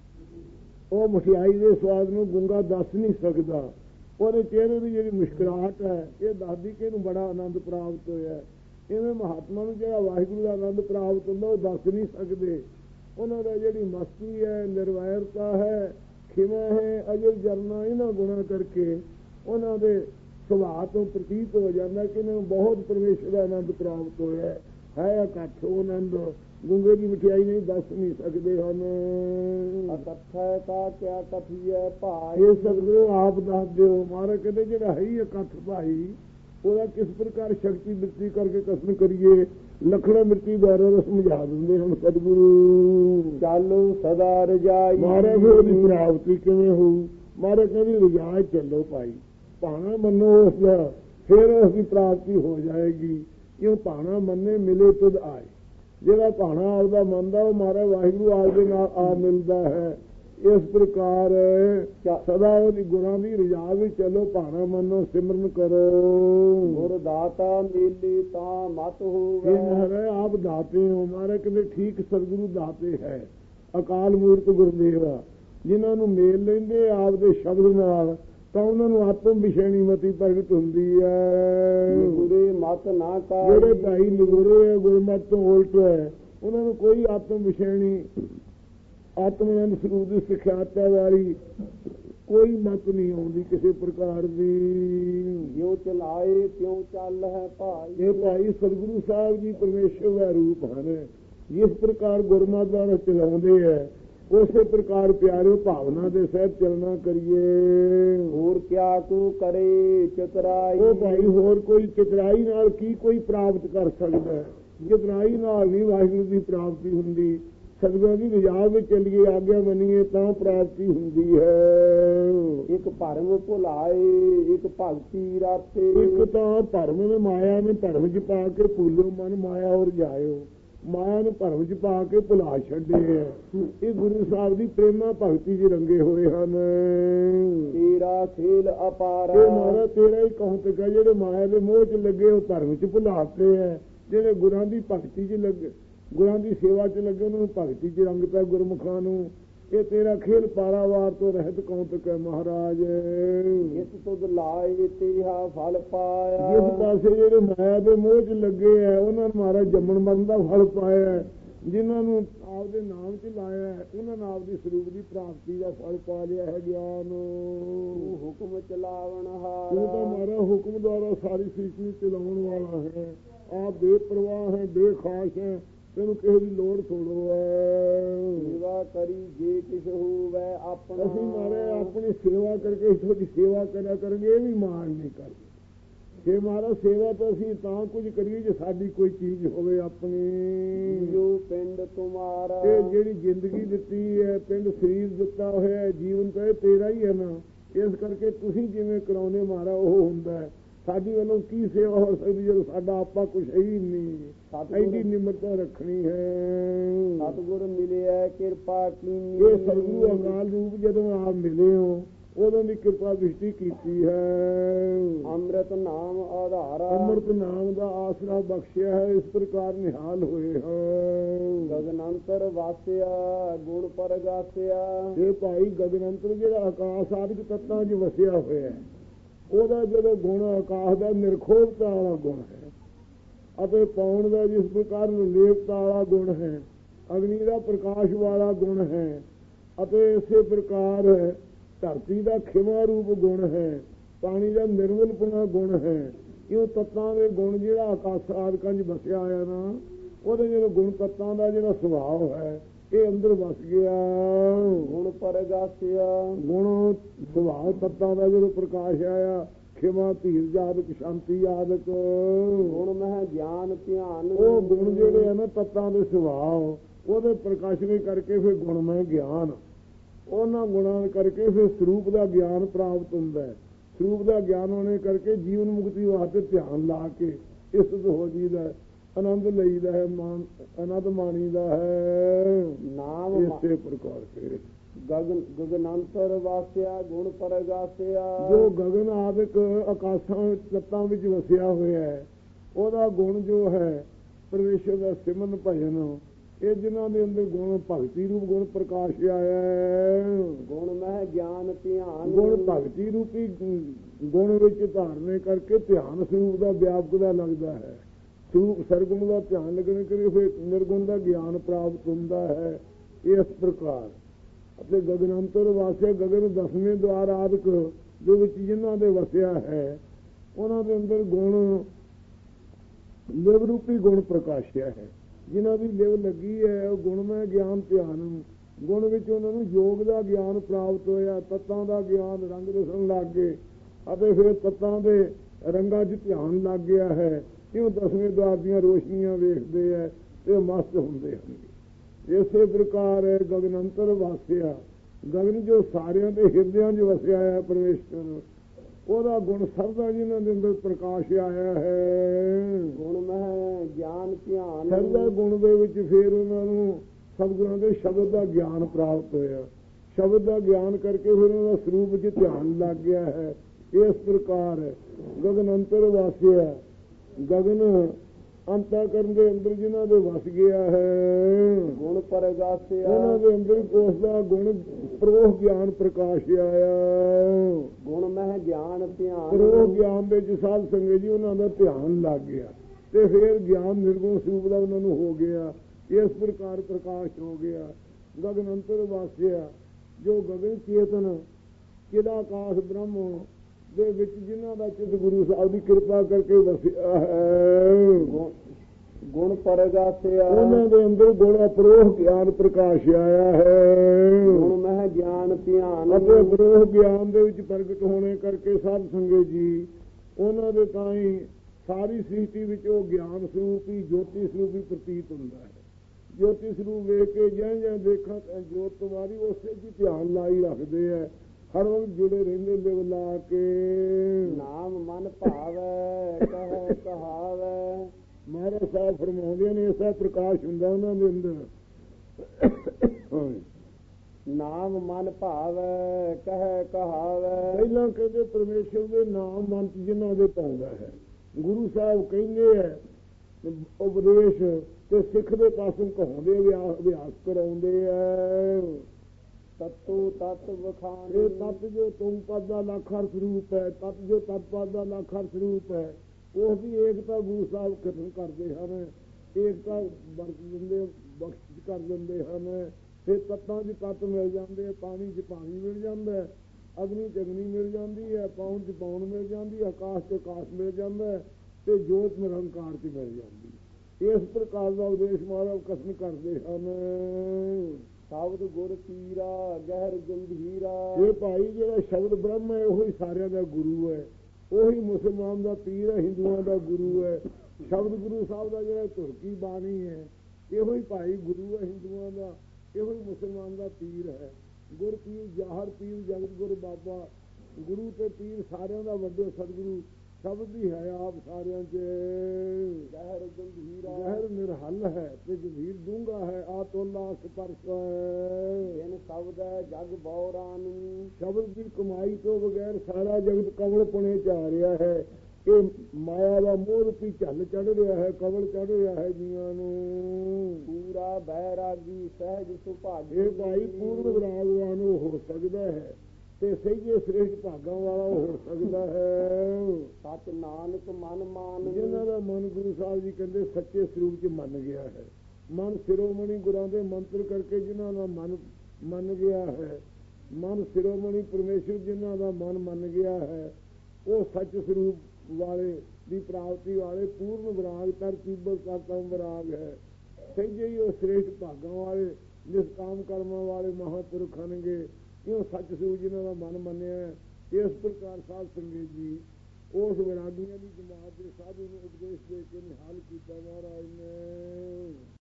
ਉਹ ਮਠਿਆਈ ਦੇ ਸਵਾਦ ਨੂੰ ਗੁੰਗਾ ਦੱਸ ਨਹੀਂ ਸਕਦਾ। ਉਹਦੇ ਚਿਹਰੇ ਦੀ ਜਿਹੜੀ ਮੁਸਕਰਾਹਟ ਹੈ ਇਹ ਦੱਸਦੀ ਕਿ ਇਹਨੂੰ ਬੜਾ ਆਨੰਦ ਪ੍ਰਾਪਤ ਹੋਇਆ। ਇਵੇਂ ਮਹਾਤਮਾ ਨੂੰ ਜਿਹੜਾ ਵਾਹਿਗੁਰੂ ਦਾ ਆਨੰਦ ਪ੍ਰਾਪਤ ਹੁੰਦਾ ਉਹ ਦੱਸ ਨਹੀਂ ਸਕਦੇ। ਉਹਨਾਂ ਦਾ ਜਿਹੜੀ ਮਸਤੀ ਹੈ, ਨਿਰਵੈਰਤਾ ਹੈ, ਖਿਮਾ ਹੈ, ਅਜਰ ਜਰਨਾ, ਇਹਨਾਂ ਗੁਣਾਂ ਕਰਕੇ ਉਹਨਾਂ ਦੇ ਸੁਭਾਅ ਤੋਂ ਪ੍ਰਤੀਤ ਹੋ ਜਾਂਦਾ ਕਿ ਇਹਨਾਂ ਨੂੰ ਬਹੁਤ ਪਰਮੇਸ਼ਰ ਦਾ ਆਨੰਦ ਪ੍ਰਾਪਤ ਹੋਇਆ ਹੈ। ਇਕੱਠ ਆਨੰਦ ਗੁੰਗੇ ਦੀ ਮਠਿਆਈ ਨਹੀਂ ਦੱਸ ਨਹੀਂ ਸਕਦੇ ਹਨ। ਇਕੱਠਾ ਕਾ ਕਿਆ ਕਥੀਐ ਭਾਈ। ਇਹ ਸਤਿਗੁਰੂ ਆਪ ਦੱਸ ਦਿਓ। ਮਹਾਰਾਜ ਕਹਿੰਦੇ ਜਿਹੜਾ ਹੈ ਹੀ ਇਕੱਠ ਭਾਈ ਉਹਦਾ ਕਿਸ ਪ੍ਰਕਾਰ ਸ਼ਕਤੀ ਬਿਰਤੀ ਕਰਕੇ ਕਸਮ ਕਰੀਏ, ਲਖਣਾ ਮਿਰਤੀ ਦੁਆਰਾ ਸਮਝਾ ਦਿੰਦੇ ਹਨ ਸਤਿਗੁਰੂ। ਚਾਲੋ ਸਦਾ ਰਜਾਈ। ਮਹਾਰਾਜ ਫਿਰ ਉਹਦੀ ਪ੍ਰਾਪਤੀ ਕਿਵੇਂ ਹੋਊ? ਮਹਾਰਾਜ ਕਹਿੰਦੇ ਰਜਾਈ ਚੱਲੋ ਭਾਈ, ਭਾਣਾ ਮੰਨੋ ਉਸਦਾ, ਫਿਰ ਉਸਦੀ ਪ੍ਰਾਪਤੀ ਹੋ ਜਾਏਗੀ। ਕਿਉਂ ਭਾਣਾ ਮੰਨੇ ਮਿਲੇ ਤੁਧ ਆਏ। ਜਿਹੜਾ ਭਾਣਾ ਆਪਦਾ ਮੰਨਦਾ ਉਹ ਮਹਾਰਾਜ ਵਾਹਿਗੁਰੂ ਆਪ ਦੇ ਨਾਲ ਆ ਮਿਲਦਾ ਹੈ। ਇਸ ਪ੍ਰਕਾਰ ਸਦਾ ਉਹਦੀ ਗੁਰਾਂ ਦੀ ਰਜਾ ਵਿੱਚ ਚਲੋ, ਭਾਣਾ ਮੰਨੋ, ਸਿਮਰਨ ਕਰੋ। ਗੁਰ ਦਾਤਾ ਮਿਲੇ ਤਾਂ ਮਤ ਹੋਵੇ। ਇਹ ਮਹਾਰਾਜ ਆਪ ਦਾਤੇ ਹੋ। ਮਹਾਰਾਜ ਕਹਿੰਦੇ ਠੀਕ ਸਤਿਗੁਰੂ ਦਾਤੇ ਹੈ, ਅਕਾਲ ਮੂਰਤ ਗੁਰਦੇਵ ਆ। ਜਿਨ੍ਹਾਂ ਨੂੰ ਮੇਲ ਲੈਂਦੇ ਆਪ ਦੇ ਸ਼ਬਦ ਨਾਲ ਤਾਂ ਉਹਨਾਂ ਨੂੰ ਆਤਮ ਵਿਸ਼ੇਣੀ ਮਤੀ ਪ੍ਰਗਟ ਹੁੰਦੀ ਹੈ। ਗੁਰੇ ਮਤ ਨਾ ਕਾ। ਜਿਹੜੇ ਭਾਈ ਨਿਗੁਰੇ ਹੈ, ਗੁਰਮਤ ਤੋਂ ਉਲਟ ਹੈ, ਉਹਨਾਂ ਨੂੰ ਕੋਈ ਆਤਮ ਵਿਸ਼ੇਣੀ ਆਤਮ ਆਨੰਦ ਸਰੂਪ ਦੀ ਸਿਖਿਆਤਾ ਵਾਲੀ ਕੋਈ ਮਤ ਨਹੀਂ ਆਉਂਦੀ ਕਿਸੇ ਪ੍ਰਕਾਰ ਦੀ। ਜਿਉ ਚਲਾਏ ਤਿਉ ਚੱਲ ਹੈ ਭਾਈ। ਇਹ ਭਾਈ ਸਤਿਗੁਰੂ ਸਾਹਿਬ ਜੀ ਪਰਮੇਸ਼ਰ ਦਾ ਰੂਪ ਹਨ। ਜਿਸ ਪ੍ਰਕਾਰ ਗੁਰਮਤਿ ਦੁਆਰਾ ਚਲਾਉਂਦੇ ਹੈ ਉਸੇ ਪ੍ਰਕਾਰ ਪਿਆਰਿਓ ਭਾਵਨਾ ਦੇ ਸਹਿਤ ਚੱਲਣਾ ਕਰੀਏ। ਹੋਰ ਕਿਆ ਕੋ ਕਰੇ ਚਤਰਾਈ। ਉਹ ਭਾਈ ਹੋਰ ਕੋਈ ਚਤਰਾਈ ਨਾਲ ਕੀ ਕੋਈ ਪ੍ਰਾਪਤ ਕਰ ਸਕਦਾ? ਚਤਰਾਈ ਨਾਲ ਨਹੀਂ ਵਾਹਿਗੁਰੂ ਦੀ ਪ੍ਰਾਪਤੀ ਹੁੰਦੀ। ਸਤਿਗੁਰਾਂ ਦੀ ਰਜਾ ਵਿੱਚ ਚੱਲੀਏ, ਆਗਿਆ ਮੰਨੀਏ ਤਾਂ ਪ੍ਰਾਪਤੀ ਹੁੰਦੀ ਹੈ। ਇੱਕ ਭਰਮ ਭੁਲਾਏ ਇੱਕ ਭਗਤੀ ਰਾਤੇ। ਇੱਕ ਤਾਂ ਧਰਮ ਨੇ ਮਾਇਆ ਨੇ ਧਰਮ ਚ ਪਾ ਕੇ ਭੂਲੋ ਮਨ ਮਾਇਆ ਔਰ ਜਾਇਓ। ਮਾਇਆ ਨੂੰ ਭਰਮ ਚ ਪਾ ਕੇ ਭੁਲਾ ਛੱਡੇ ਹੈ। ਇਹ ਗੁਰੂ ਸਾਹਿਬ ਦੀ ਪ੍ਰੇਮਾ ਭਗਤੀ ਚ ਰੰਗੇ ਹੋਏ ਹਨ। ਤੇਰਾ ਖੇਲ ਅਪਾਰ ਇਹ ਮਾਰਾ ਤੇਰਾ ਹੀ ਕੌਤਕ ਹੈ। ਜਿਹੜੇ ਮਾਇਆ ਦੇ ਮੋਹ ਚ ਲੱਗੇ ਉਹ ਧਰਮ ਚ ਭੁਲਾਤੇ ਹੈ। ਜਿਹੜੇ ਗੁਰਾਂ ਦੀ ਭਗਤੀ ਚ ਲੱਗੇ, ਗੁਰਾਂ ਦੀ ਸੇਵਾ ਚ ਲੱਗੇ, ਉਹਨਾਂ ਨੂੰ ਭਗਤੀ ਚ ਰੰਗਤਾ ਗੁਰਮੁਖਾਂ ਨੂੰ। ਇਹ ਤੇਰਾ ਖੇਲ ਪਾਰਾਵਾਰ ਤੋਂ ਰਹਿਤ ਕੌਤਕ ਹੈ ਮਹਾਰਾਜ। ਜਿਸ ਤੁਧ ਲਾਏ ਤੇਹਾ ਫਲ ਪਾਇਆ। ਜਿਸ ਪਾਸੇ ਜਿਹੜੇ ਮਾਇਆ ਦੇ ਮੋਹ ਚ ਲੱਗੇ ਹੈ ਉਹਨਾਂ ਨੂੰ ਮਹਾਰਾਜ ਜੰਮਣ ਮਰਨ ਦਾ ਫਲ ਪਾਇਆ। ਜਿਨ੍ਹਾਂ ਨੂੰ ਆਪਦੇ ਨਾਮ ਚ ਲਾਇਆ ਉਹਨਾਂ ਨੇ ਆਪਦੀ ਸਰੂਪ ਦੀ ਪ੍ਰਾਪਤੀ ਦਾ ਫਲ ਪਾ ਲਿਆ ਹੈ। ਗਿਆਨ ਹੁਕਮ ਚਲਾਵਣ ਹਾਰ ਤੂੰ ਤਾਂ ਮਹਾਰਾਜ ਹੁਕਮ ਦੁਆਰਾ ਸਾਰੀ ਸ੍ਰਿਸ਼ਟੀ ਨੂੰ ਚਲਾਉਣ ਵਾਲਾ ਹੈ। ਆਪ ਬੇਪਰਵਾਹ ਹੈ, ਬੇਖਾਸ ਹੈ, ਤੈਨੂੰ ਕਿਸੇ ਦੀ ਲੋੜ ਥੋੜੋ ਹੈ। ਸੇਵਾ ਕਰੀ ਜੇ ਕਿਸ ਹੋਵੇ ਆਪਣਾ। ਅਸੀਂ ਮਾਰੇ ਆਪਣੀ ਸੇਵਾ ਕਰਕੇ ਤੁਹਾਡੀ ਸੇਵਾ ਕਰਿਆ ਕਰਾਂਗੇ, ਇਹ ਵੀ ਮਾਣ ਨਹੀਂ ਕਰਦੇ। ਜੇ ਮਹਾਰਾਜ ਸੇਵਾ ਤਾਂ ਅਸੀਂ ਤਾਂ ਕੁਝ ਕਰੀਏ ਜੇ ਸਾਡੀ ਕੋਈ ਚੀਜ਼ ਹੋਵੇ ਆਪਣੀ। ਜੋ ਪਿੰਡ ਤੁਮਾਰਾ ਇਹ ਜਿਹੜੀ ਜ਼ਿੰਦਗੀ ਦਿੱਤੀ ਹੈ, ਪਿੰਡ ਸਰੀਰ ਦਿੱਤਾ ਹੋਇਆ ਹੈ, ਜੀਵਨ ਤਾਂ ਇਹ ਤੇਰਾ ਹੀ ਹੈ ਨਾ। ਇਸ ਕਰਕੇ ਤੁਸੀਂ ਜਿਵੇਂ ਕਰਾਉਨੇ ਮਹਾਰਾਜ ਉਹ ਹੁੰਦਾ ਹੈ। ਸਾਡੀ ਵੱਲੋਂ ਕੀ ਸੇਵਾ ਹੋ ਸਕਦੀ ਜਦੋਂ ਸਾਡਾ ਆਪਾ ਕੁਛ ਹੈ ਹੀ ਨਹੀਂ। ਐਡੀ ਨਿਮਰਤਾ ਰੱਖਣੀ ਹੈ। ਸਤਿਗੁਰ ਮਿਲਿਆ ਕਿਰਪਾ ਕੀਨੀ। ਇਹ ਸਤਿਗੁਰੂ ਅਕਾਲ ਰੂਪ ਜਦੋਂ ਆਪ ਮਿਲੇ ਹੋ ਉਦੋਂ ਦੀ ਕਿਰਪਾ ਦ੍ਰਿਸ਼ਟੀ ਕੀਤੀ ਹੈ। ਅੰਮ੍ਰਿਤ ਨਾਮ ਆਧਾਰਾ ਅੰਮ੍ਰਿਤ ਨਾਮ ਦਾ ਆਸਰਾ ਬਖਸ਼ਿਆ ਹੈ। ਇਸ ਪ੍ਰਕਾਰ ਨਿਹਾਲ ਹੋਏ ਹਨ। ਗਗਨੰਤਰ ਵਾਸਿਆ ਗੁਣ ਪਰਗਾਸਿਆ। ਇਹ ਭਾਈ ਗਗਨੰਤਰ ਜਿਹੜਾ ਆਕਾਸ਼ ਆਦਿਕ ਤੱਤਾਂ 'ਚ ਵਸਿਆ ਹੋਇਆ ਹੈ, ਉਹਦਾ ਜਦੋਂ ਗੁਣ ਆਕਾਸ਼ ਦਾ ਨਿਰਖੋਭਤਾ ਵਾਲਾ ਗੁਣ ਹੈ ਅਤੇ ਪਾਉਣ ਦਾ ਜਿਸ ਪ੍ਰਕਾਰ ਨਿਰਲੇਪਤਾ ਵਾਲਾ ਗੁਣ ਹੈ, ਅਗਨੀ ਦਾ ਪ੍ਰਕਾਸ਼ ਵਾਲਾ ਗੁਣ ਹੈ ਅਤੇ ਇਸੇ ਪ੍ਰਕਾਰ ਧਰਤੀ ਦਾ ਖਿਮਾ ਰੂਪ ਗੁਣ ਹੈ, ਪਾਣੀ ਦਾ ਨਿਰਮਲਪੁਣਾ ਗੁਣ ਹੈ। ਇਹ ਤੱਤਾਂ ਦੇ ਗੁਣ ਜਿਹੜਾ ਆਕਾਸ਼ ਆਦਿਕਾਂ 'ਚ ਵਸਿਆ ਹੋਇਆ ਨਾ, ਉਹਦੇ ਜਿਹੜਾ ਗੁਣ ਤੱਤਾਂ ਦਾ ਜਿਹੜਾ ਸੁਭਾਅ ਹੈ ਇਹ ਅੰਦਰ ਵਸ ਗਿਆ। ਗੁਣ ਪਰਗਾਸਿਆ ਗੁਣ ਸੁਭਾਅ ਤੱਤਾਂ ਦਾ ਜਦੋਂ ਪ੍ਰਕਾਸ਼ ਆਇਆ, ਖਿਮਾ ਧੀਰਜ ਆਦਿਕ ਸ਼ਾਂਤੀ ਆਦਿਕ ਗੁਣ ਮਹਿ ਗਿਆਨ ਧਿਆਨ। ਉਹ ਗੁਣ ਜਿਹੜੇ ਆ ਨਾ ਤੱਤਾਂ ਦੇ ਸੁਭਾਅ, ਉਹਦੇ ਪ੍ਰਕਾਸ਼ਨੇ ਕਰਕੇ ਫਿਰ ਗੁਣਮੈ ਗਿਆਨ, ਉਹਨਾਂ ਗੁਣਾਂ ਕਰਕੇ ਫਿਰ ਸਰੂਪ ਦਾ ਗਿਆਨ ਪ੍ਰਾਪਤ ਹੁੰਦਾ ਹੈ। ਸਰੂਪ ਦਾ ਗਿਆਨ ਹੋਣੇ ਕਰਕੇ ਜੀਵਨ ਮੁਕਤੀ ਵਾਸਤੇ ਧਿਆਨ ਲਾ ਕੇ ਇਸ ਹੋ ਜੀਦਾ, ਆਨੰਦ ਲਈਦਾ ਹੈ, ਮਾਨ ਆਨੰਦ ਮਾਣੀਦਾ ਹੈ। ਨਾਮ ਇਸੇ ਪ੍ਰਕਾਰ ਸੇ ਗਗਨ ਗਗਨੰਤਰ ਵਾਸਿਆ ਗੁਣ ਪਰਗਾਸਿਆ। ਜੋ ਗਗਨ ਆਦਿਕ ਆਕਾਸ਼ਾਂ ਤੱਤਾਂ ਵਿੱਚ ਵਸਿਆ ਹੋਇਆ ਹੈ, ਉਹਦਾ ਗੁਣ ਜੋ ਹੈ ਪਰਮੇਸ਼ਰ ਦਾ ਸਿਮਰਨ ਭਜਨ, ਇਹ ਜਿਨ੍ਹਾਂ ਦੇ ਅੰਦਰ ਗੁਣ ਭਗਤੀ ਰੂਪ ਗੁਣ ਪ੍ਰਕਾਸ਼ ਆਇਆ ਹੈ। ਗੁਣ ਮਹਿ ਗਿਆਨ ਧਿਆਨ। ਗੁਣ ਭਗਤੀ ਰੂਪੀ ਗੁਣ ਵਿੱਚ ਧਾਰਨੇ ਕਰਕੇ ਧਿਆਨ ਸਰੂਪ ਦਾ ਵਿਆਪਕ ਦਾ ਲੱਗਦਾ ਹੈ। ਸਰੂਪ ਸਰਗੁਣ ਦਾ ਧਿਆਨ ਲੱਗਣ ਕਰਕੇ ਫਿਰ ਨਿਰਗੁਣ ਦਾ ਗਿਆਨ ਪ੍ਰਾਪਤ ਹੁੰਦਾ ਹੈ। ਇਸ ਪ੍ਰਕਾਰ ਅਤੇ ਗਗਨੰਤਰ ਵਾਸਿਆ ਗਗਨ ਦਸਵੇਂ ਦੁਆਰ ਆਦਿਕ ਦੇ ਵਿੱਚ ਜਿਨ੍ਹਾਂ ਦੇ ਵਸਿਆ ਹੈ, ਉਹਨਾਂ ਦੇ ਅੰਦਰ ਗੁਣ ਲਿਵ ਰੂਪੀ ਗੁਣ ਪ੍ਰਕਾਸ਼ਿਆ ਹੈ। ਜਿਨ੍ਹਾਂ ਦੀ ਲਿਵ ਲੱਗੀ ਹੈ ਉਹ ਗੁਣਮੈ ਗਿਆਨ ਧਿਆਨ, ਗੁਣ ਵਿੱਚ ਉਹਨਾਂ ਨੂੰ ਯੋਗ ਦਾ ਗਿਆਨ ਪ੍ਰਾਪਤ ਹੋਇਆ, ਤੱਤਾਂ ਦਾ ਗਿਆਨ ਰੰਗ ਦਿਸਣ ਲੱਗ ਗਏ ਅਤੇ ਫਿਰ ਤੱਤਾਂ ਦੇ ਰੰਗਾਂ 'ਚ ਧਿਆਨ ਲੱਗ ਗਿਆ ਹੈ। ਕਿਉਂ ਦਸਵੇਂ ਦੁਆਰ ਦੀਆਂ ਰੋਸ਼ਨੀਆਂ ਵੇਖਦੇ ਹੈ ਤੇ ਮਸਤ ਹੁੰਦੇ ਹਨ। ਇਸੇ ਪ੍ਰਕਾਰ ਹੈ ਗਗਨੰਤਰ ਵਾਸਿਆ, ਗਗਨ ਜੋ ਸਾਰਿਆਂ ਦੇ ਹਿਰਦਿਆਂ 'ਚ ਵਸਿਆ ਹੈ ਪਰਮੇਸ਼ਰ, ਉਹਦਾ ਗੁਣ ਸਭ ਦਾ ਜਿਹਨਾਂ ਦੇ ਅੰਦਰ ਪ੍ਰਕਾਸ਼ ਆਇਆ ਹੈ। ਗੁਣ ਮਹਿ ਗਿਆਨ ਧਿਆਨ। ਸਭ ਦਾ ਗੁਣ ਦੇ ਵਿੱਚ ਫਿਰ ਉਹਨਾਂ ਨੂੰ ਸਤਿਗੁਰਾਂ ਦੇ ਸ਼ਬਦ ਦਾ ਗਿਆਨ ਪ੍ਰਾਪਤ ਹੋਇਆ। ਸ਼ਬਦ ਦਾ ਗਿਆਨ ਕਰਕੇ ਫਿਰ ਉਹਨਾਂ ਦਾ ਸਰੂਪ 'ਚ ਧਿਆਨ ਲੱਗ ਗਿਆ ਹੈ। ਇਸ ਪ੍ਰਕਾਰ ਗਗਨੰਤਰ ਵਾਸਿਆ, ਗਗਨ ਅੰਤःਕਰਨ ਦੇ ਅੰਦਰ ਜਿਨ੍ਹਾਂ ਦੇ ਵਸ ਗਿਆ ਹੈ। ਗੁਣ ਪਰਗਾਸਿਆ ਉਹਨਾਂ ਦੇ ਅੰਦਰ ਉਸ ਦਾ ਗੁਣ ਪ੍ਰੋਹ ਗਿਆਨ ਪ੍ਰਕਾਸ਼ ਆਇਆ। ਗੁਣ ਮਹਿ ਗਿਆਨ ਧਿਆਨ। ਪ੍ਰੋਹ ਗਿਆਨ ਦੇ ਵਿੱਚ ਸਾਧ ਸੰਗਤ ਜੀ ਉਹਨਾਂ ਦਾ ਧਿਆਨ ਲੱਗ ਗਿਆ ਤੇ ਫਿਰ ਗਿਆਨ ਨਿਰਗੁਣ ਸਰੂਪ ਦਾ ਉਹਨਾਂ ਨੂੰ ਹੋ ਗਿਆ। ਇਸ ਪ੍ਰਕਾਰ ਪ੍ਰਕਾਸ਼ ਹੋ ਗਿਆ। ਗਗਨ ਅੰਤਰ ਵਾਸਿਆ ਜੋ ਗਗਨ ਚੇਤਨ ਕਿਹੜਾ ਆਕਾਸ਼ ਬ੍ਰਹਮ ਦੇ ਵਿੱਚ ਜਿਨ੍ਹਾਂ ਦਾ ਚਿੱਤ ਗੁਰੂ ਸਾਹਿਬ ਦੀ ਕਿਰਪਾ ਕਰਕੇ ਵਸਿਆ ਹੈ। ਗੁਣ ਪਰਗਾਸਿਆ ਉਹਨਾਂ ਦੇ ਅੰਦਰ ਗੁਣ ਅਪਰੋਹ ਗਿਆਨ ਪ੍ਰਕਾਸ਼ ਆਇਆ ਹੈ। ਗੁਣ ਮਹਿ ਗਿਆਨ ਧਿਆਨ। ਅਤੇ ਅਪਰੋਹ ਗਿਆਨ ਦੇ ਵਿੱਚ ਪ੍ਰਗਟ ਹੋਣੇ ਕਰਕੇ ਸਾਧ ਸੰਗਤ ਜੀ ਉਹਨਾਂ ਦੇ ਤਾਂ ਹੀ ਸਾਰੀ ਸ੍ਰਿਸ਼ਟੀ ਵਿੱਚ ਉਹ ਗਿਆਨ ਸਰੂਪੀ ਜੋਤੀ ਸਰੂਪੀ ਪ੍ਰਤੀਤ ਹੁੰਦਾ ਹੈ। ਜੋਤੀ ਸਰੂਪ ਵੇਖ ਕੇ ਜਿਹ ਜਿਹ ਦੇਖਾਂ ਜੋਤ ਤੁਮਾਰੀ ਉਸੇ 'ਚ ਧਿਆਨ ਲਾਈ ਰੱਖਦੇ ਹੈ। ਹਰ ਵਕਤ ਜੁੜੇ ਰਹਿੰਦੇ ਲਿਵ ਲਾ ਕੇ। ਨਾਮ ਮਨ ਭਾਵੈ ਕਹੈ ਕਹਾਵੈ ਮਹਾਰਾਜ ਸਾਹਿਬ ਫਰਮਾਉਂਦੇ ਨੇ ਐਸਾ ਪ੍ਰਕਾਸ਼ ਹੁੰਦਾ ਉਹਨਾਂ ਦੇ ਅੰਦਰ। ਨਾਮ ਮਨ ਭਾਵੈ ਕਹਿ ਕਹਾਵੈ। ਪਹਿਲਾਂ ਕਹਿੰਦੇ ਪਰਮੇਸ਼ਰ ਦੇ ਨਾਮ ਮਨ ਜਿਨ੍ਹਾਂ ਦੇ ਪਾਉਂਦਾ ਹੈ। ਗੁਰੂ ਸਾਹਿਬ ਕਹਿੰਦੇ ਹੈ ਉਪਦੇਸ਼ ਤੇ ਸਿੱਖ ਦੇ ਪਾਸੋਂ ਕਹਾਉਂਦੇ ਅਭਿਆਸ ਕਰਾਉਂਦੇ ਹੈ। ਤਤੂ ਤਤ ਵਖਾਣ। ਇਹ ਤਤ ਜੋ ਤੁਮ ਪਦ ਦਾ ਲਾਖਾਰ ਸਰੂਪ ਹੈ, ਤਤ ਜੋ ਤਤ ਪਦ ਦਾ ਲਾਖਾਰ ਸਰੂਪ ਹੈ, ਉਸ ਦੀ ਏਕਤਾ ਗੁਰੂ ਸਾਹਿਬ ਕਥਨ ਕਰਦੇ ਹਨ। ਏਕਤਾ ਵਰਤ ਦਿੰਦੇ, ਬਖਸ਼ ਕਰ ਦਿੰਦੇ ਹਨ। ਫਿਰ ਤੱਤਾਂ 'ਚ ਤੱਤ ਮਿਲ ਜਾਂਦੇ, ਪਾਣੀ 'ਚ ਪਾਣੀ ਮਿਲ ਜਾਂਦਾ, ਅਗਨੀ 'ਚ ਅਗਨੀ ਮਿਲ ਜਾਂਦੀ ਹੈ, ਪਾਉਣ 'ਚ ਪਾਉਣ ਮਿਲ ਜਾਂਦੀ ਹੈ, ਆਕਾਸ਼ 'ਚ ਆਕਾਸ਼ ਮਿਲ ਜਾਂਦਾ ਤੇ ਜੋਤ ਨਿਰੰਕਾਰ 'ਚ ਮਿਲ ਜਾਂਦੀ। ਇਸ ਪ੍ਰਕਾਰ ਦਾ ਉਦੇਸ਼ ਮਹਾਰਾਜ ਕਥਨ ਕਰਦੇ ਹਨ। ਸ਼ਬਦ ਗੁਰ ਪੀਰਾ ਗਹਿਰ ਗੰਭੀਰਾ। ਇਹ ਭਾਈ ਜਿਹੜਾ ਸ਼ਬਦ ਬ੍ਰਹਮ ਹੈ ਉਹੀ ਸਾਰਿਆਂ ਦਾ ਗੁਰੂ ਹੈ, ਉਹੀ ਮੁਸਲਮਾਨ ਦਾ ਪੀਰ ਹੈ, ਹਿੰਦੂਆਂ ਦਾ ਗੁਰੂ ਹੈ। ਸ਼ਬਦ ਗੁਰੂ ਸਾਹਿਬ ਦਾ ਜਿਹੜਾ ਧੁਰਕੀ ਬਾਣੀ ਹੈ ਇਹੋ ਹੀ ਭਾਈ ਗੁਰੂ ਹੈ ਹਿੰਦੂਆਂ ਦਾ, ਇਹੋ ਹੀ ਮੁਸਲਮਾਨ ਦਾ ਪੀਰ ਹੈ। ਗੁਰ ਪੀਰ ਜਾਹਰ ਪੀਰ ਜਗਤ ਗੁਰ ਬਾਬਾ। ਗੁਰੂ ਤੇ ਪੀਰ ਸਾਰਿਆਂ ਦਾ ਵੱਡੇ ਸਤਿਗੁਰੂ ਸ਼ਬਦ ਹੀ ਹੈ ਆਪ ਸਾਰਿਆਂ 'ਚ। ਗਹਿਰ ਗੰਭੀਰਾ ਗਹਿਰ ਨਿਰਹਲ ਹੈ ਤੇ ਗੰਭੀਰ ਡੂੰਘਾ ਹੈ। ਆ ਤੋਲਾ ਸਪਰਸ਼ ਹੈ। ਇਹਨ ਸ਼ਬਦ ਹੈ ਜਗ ਬੌਰਾਨੀ। ਸ਼ਬਦ ਦੀ ਕਮਾਈ ਤੋਂ ਬਗੈਰ ਸਾਰਾ ਜਗਤ ਕਵਲਪੁਣੇ 'ਚ ਆ ਰਿਹਾ ਹੈ। ਇਹ ਮਾਇਆ ਦਾ ਮੋਹ ਰੂਪੀ ਝੱਲ ਚੜ ਰਿਹਾ ਹੈ, ਕਵਲ ਚੜ ਰਿਹਾ ਹੈ ਜੀਆਂ ਨੂੰ। ਪੂਰਾ ਬੈਰਾਗੀ ਸਹਿਜ ਸੁਭਾਗੇ। ਇਹ ਭਾਈ ਪੂਰਨ ਵਿਰਾਗਵਾਨ ਹੋ ਸਕਦਾ ਹੈ ਤੇ ਸਹੀਏ ਸ੍ਰੇਸ਼ਟ ਭਾਗਾਂ ਵਾਲਾ ਹੋ ਸਕਦਾ ਹੈ। ਸੱਚ ਨਾਨਕ ਮਨ ਮਾਨ। ਜਿਹਨਾਂ ਦਾ ਮਨ ਗੁਰੂ ਸਾਹਿਬ ਜੀ ਕਹਿੰਦੇ ਸੱਚੇ ਸਰੂਪ 'ਚ ਮੰਨ ਗਿਆ ਹੈ। ਮਨ ਸਿਰੋਮਣੀ ਗੁਰਾਂ ਦੇ ਮੰਤਰ ਕਰਕੇ ਜਿਹਨਾਂ ਦਾ ਮਨ ਮੰਨ ਗਿਆ ਹੈ, ਮਨ ਸਿਰੋਮਣੀ ਪਰਮੇਸ਼ਰ ਜਿਹਨਾਂ ਦਾ ਮਨ ਮੰਨ ਗਿਆ ਹੈ, ਉਹ ਸੱਚ ਸਰੂਪ ਵਾਲੇ ਦੀ ਪ੍ਰਾਪਤੀ ਵਾਲੇ ਪੂਰਨ ਵਿਰਾਗ ਤਰ ਤੀਬਰ ਕਰਤਮ ਵਿਰਾਗ ਹੈ। ਸਹੀਏ ਹੀ ਉਹ ਸ੍ਰੇਸ਼ਟ ਭਾਗਾਂ ਵਾਲੇ ਨਿਸ਼ਕਾਮ ਕਰਮਾਂ ਵਾਲੇ ਮਹਾਂਪੁਰਖ ਹਨਗੇ। ਕਿਉਂ ਸੱਚ ਸਰੂਪ ਜਿਹਨਾਂ ਦਾ ਮਨ ਮੰਨਿਆ। ਇਸ ਪ੍ਰਕਾਰ ਸਾਧ ਸੰਗਤ ਜੀ ਉਸ ਵਿਰਾਗੀਆਂ ਦੀ ਜਮਾਤ ਦੇ ਸਾਧੂ ਨੂੰ ਉਪਦੇਸ਼ ਦੇ ਕੇ ਨਿਹਾਲ ਕੀਤਾ ਮਹਾਰਾਜ ਨੇ।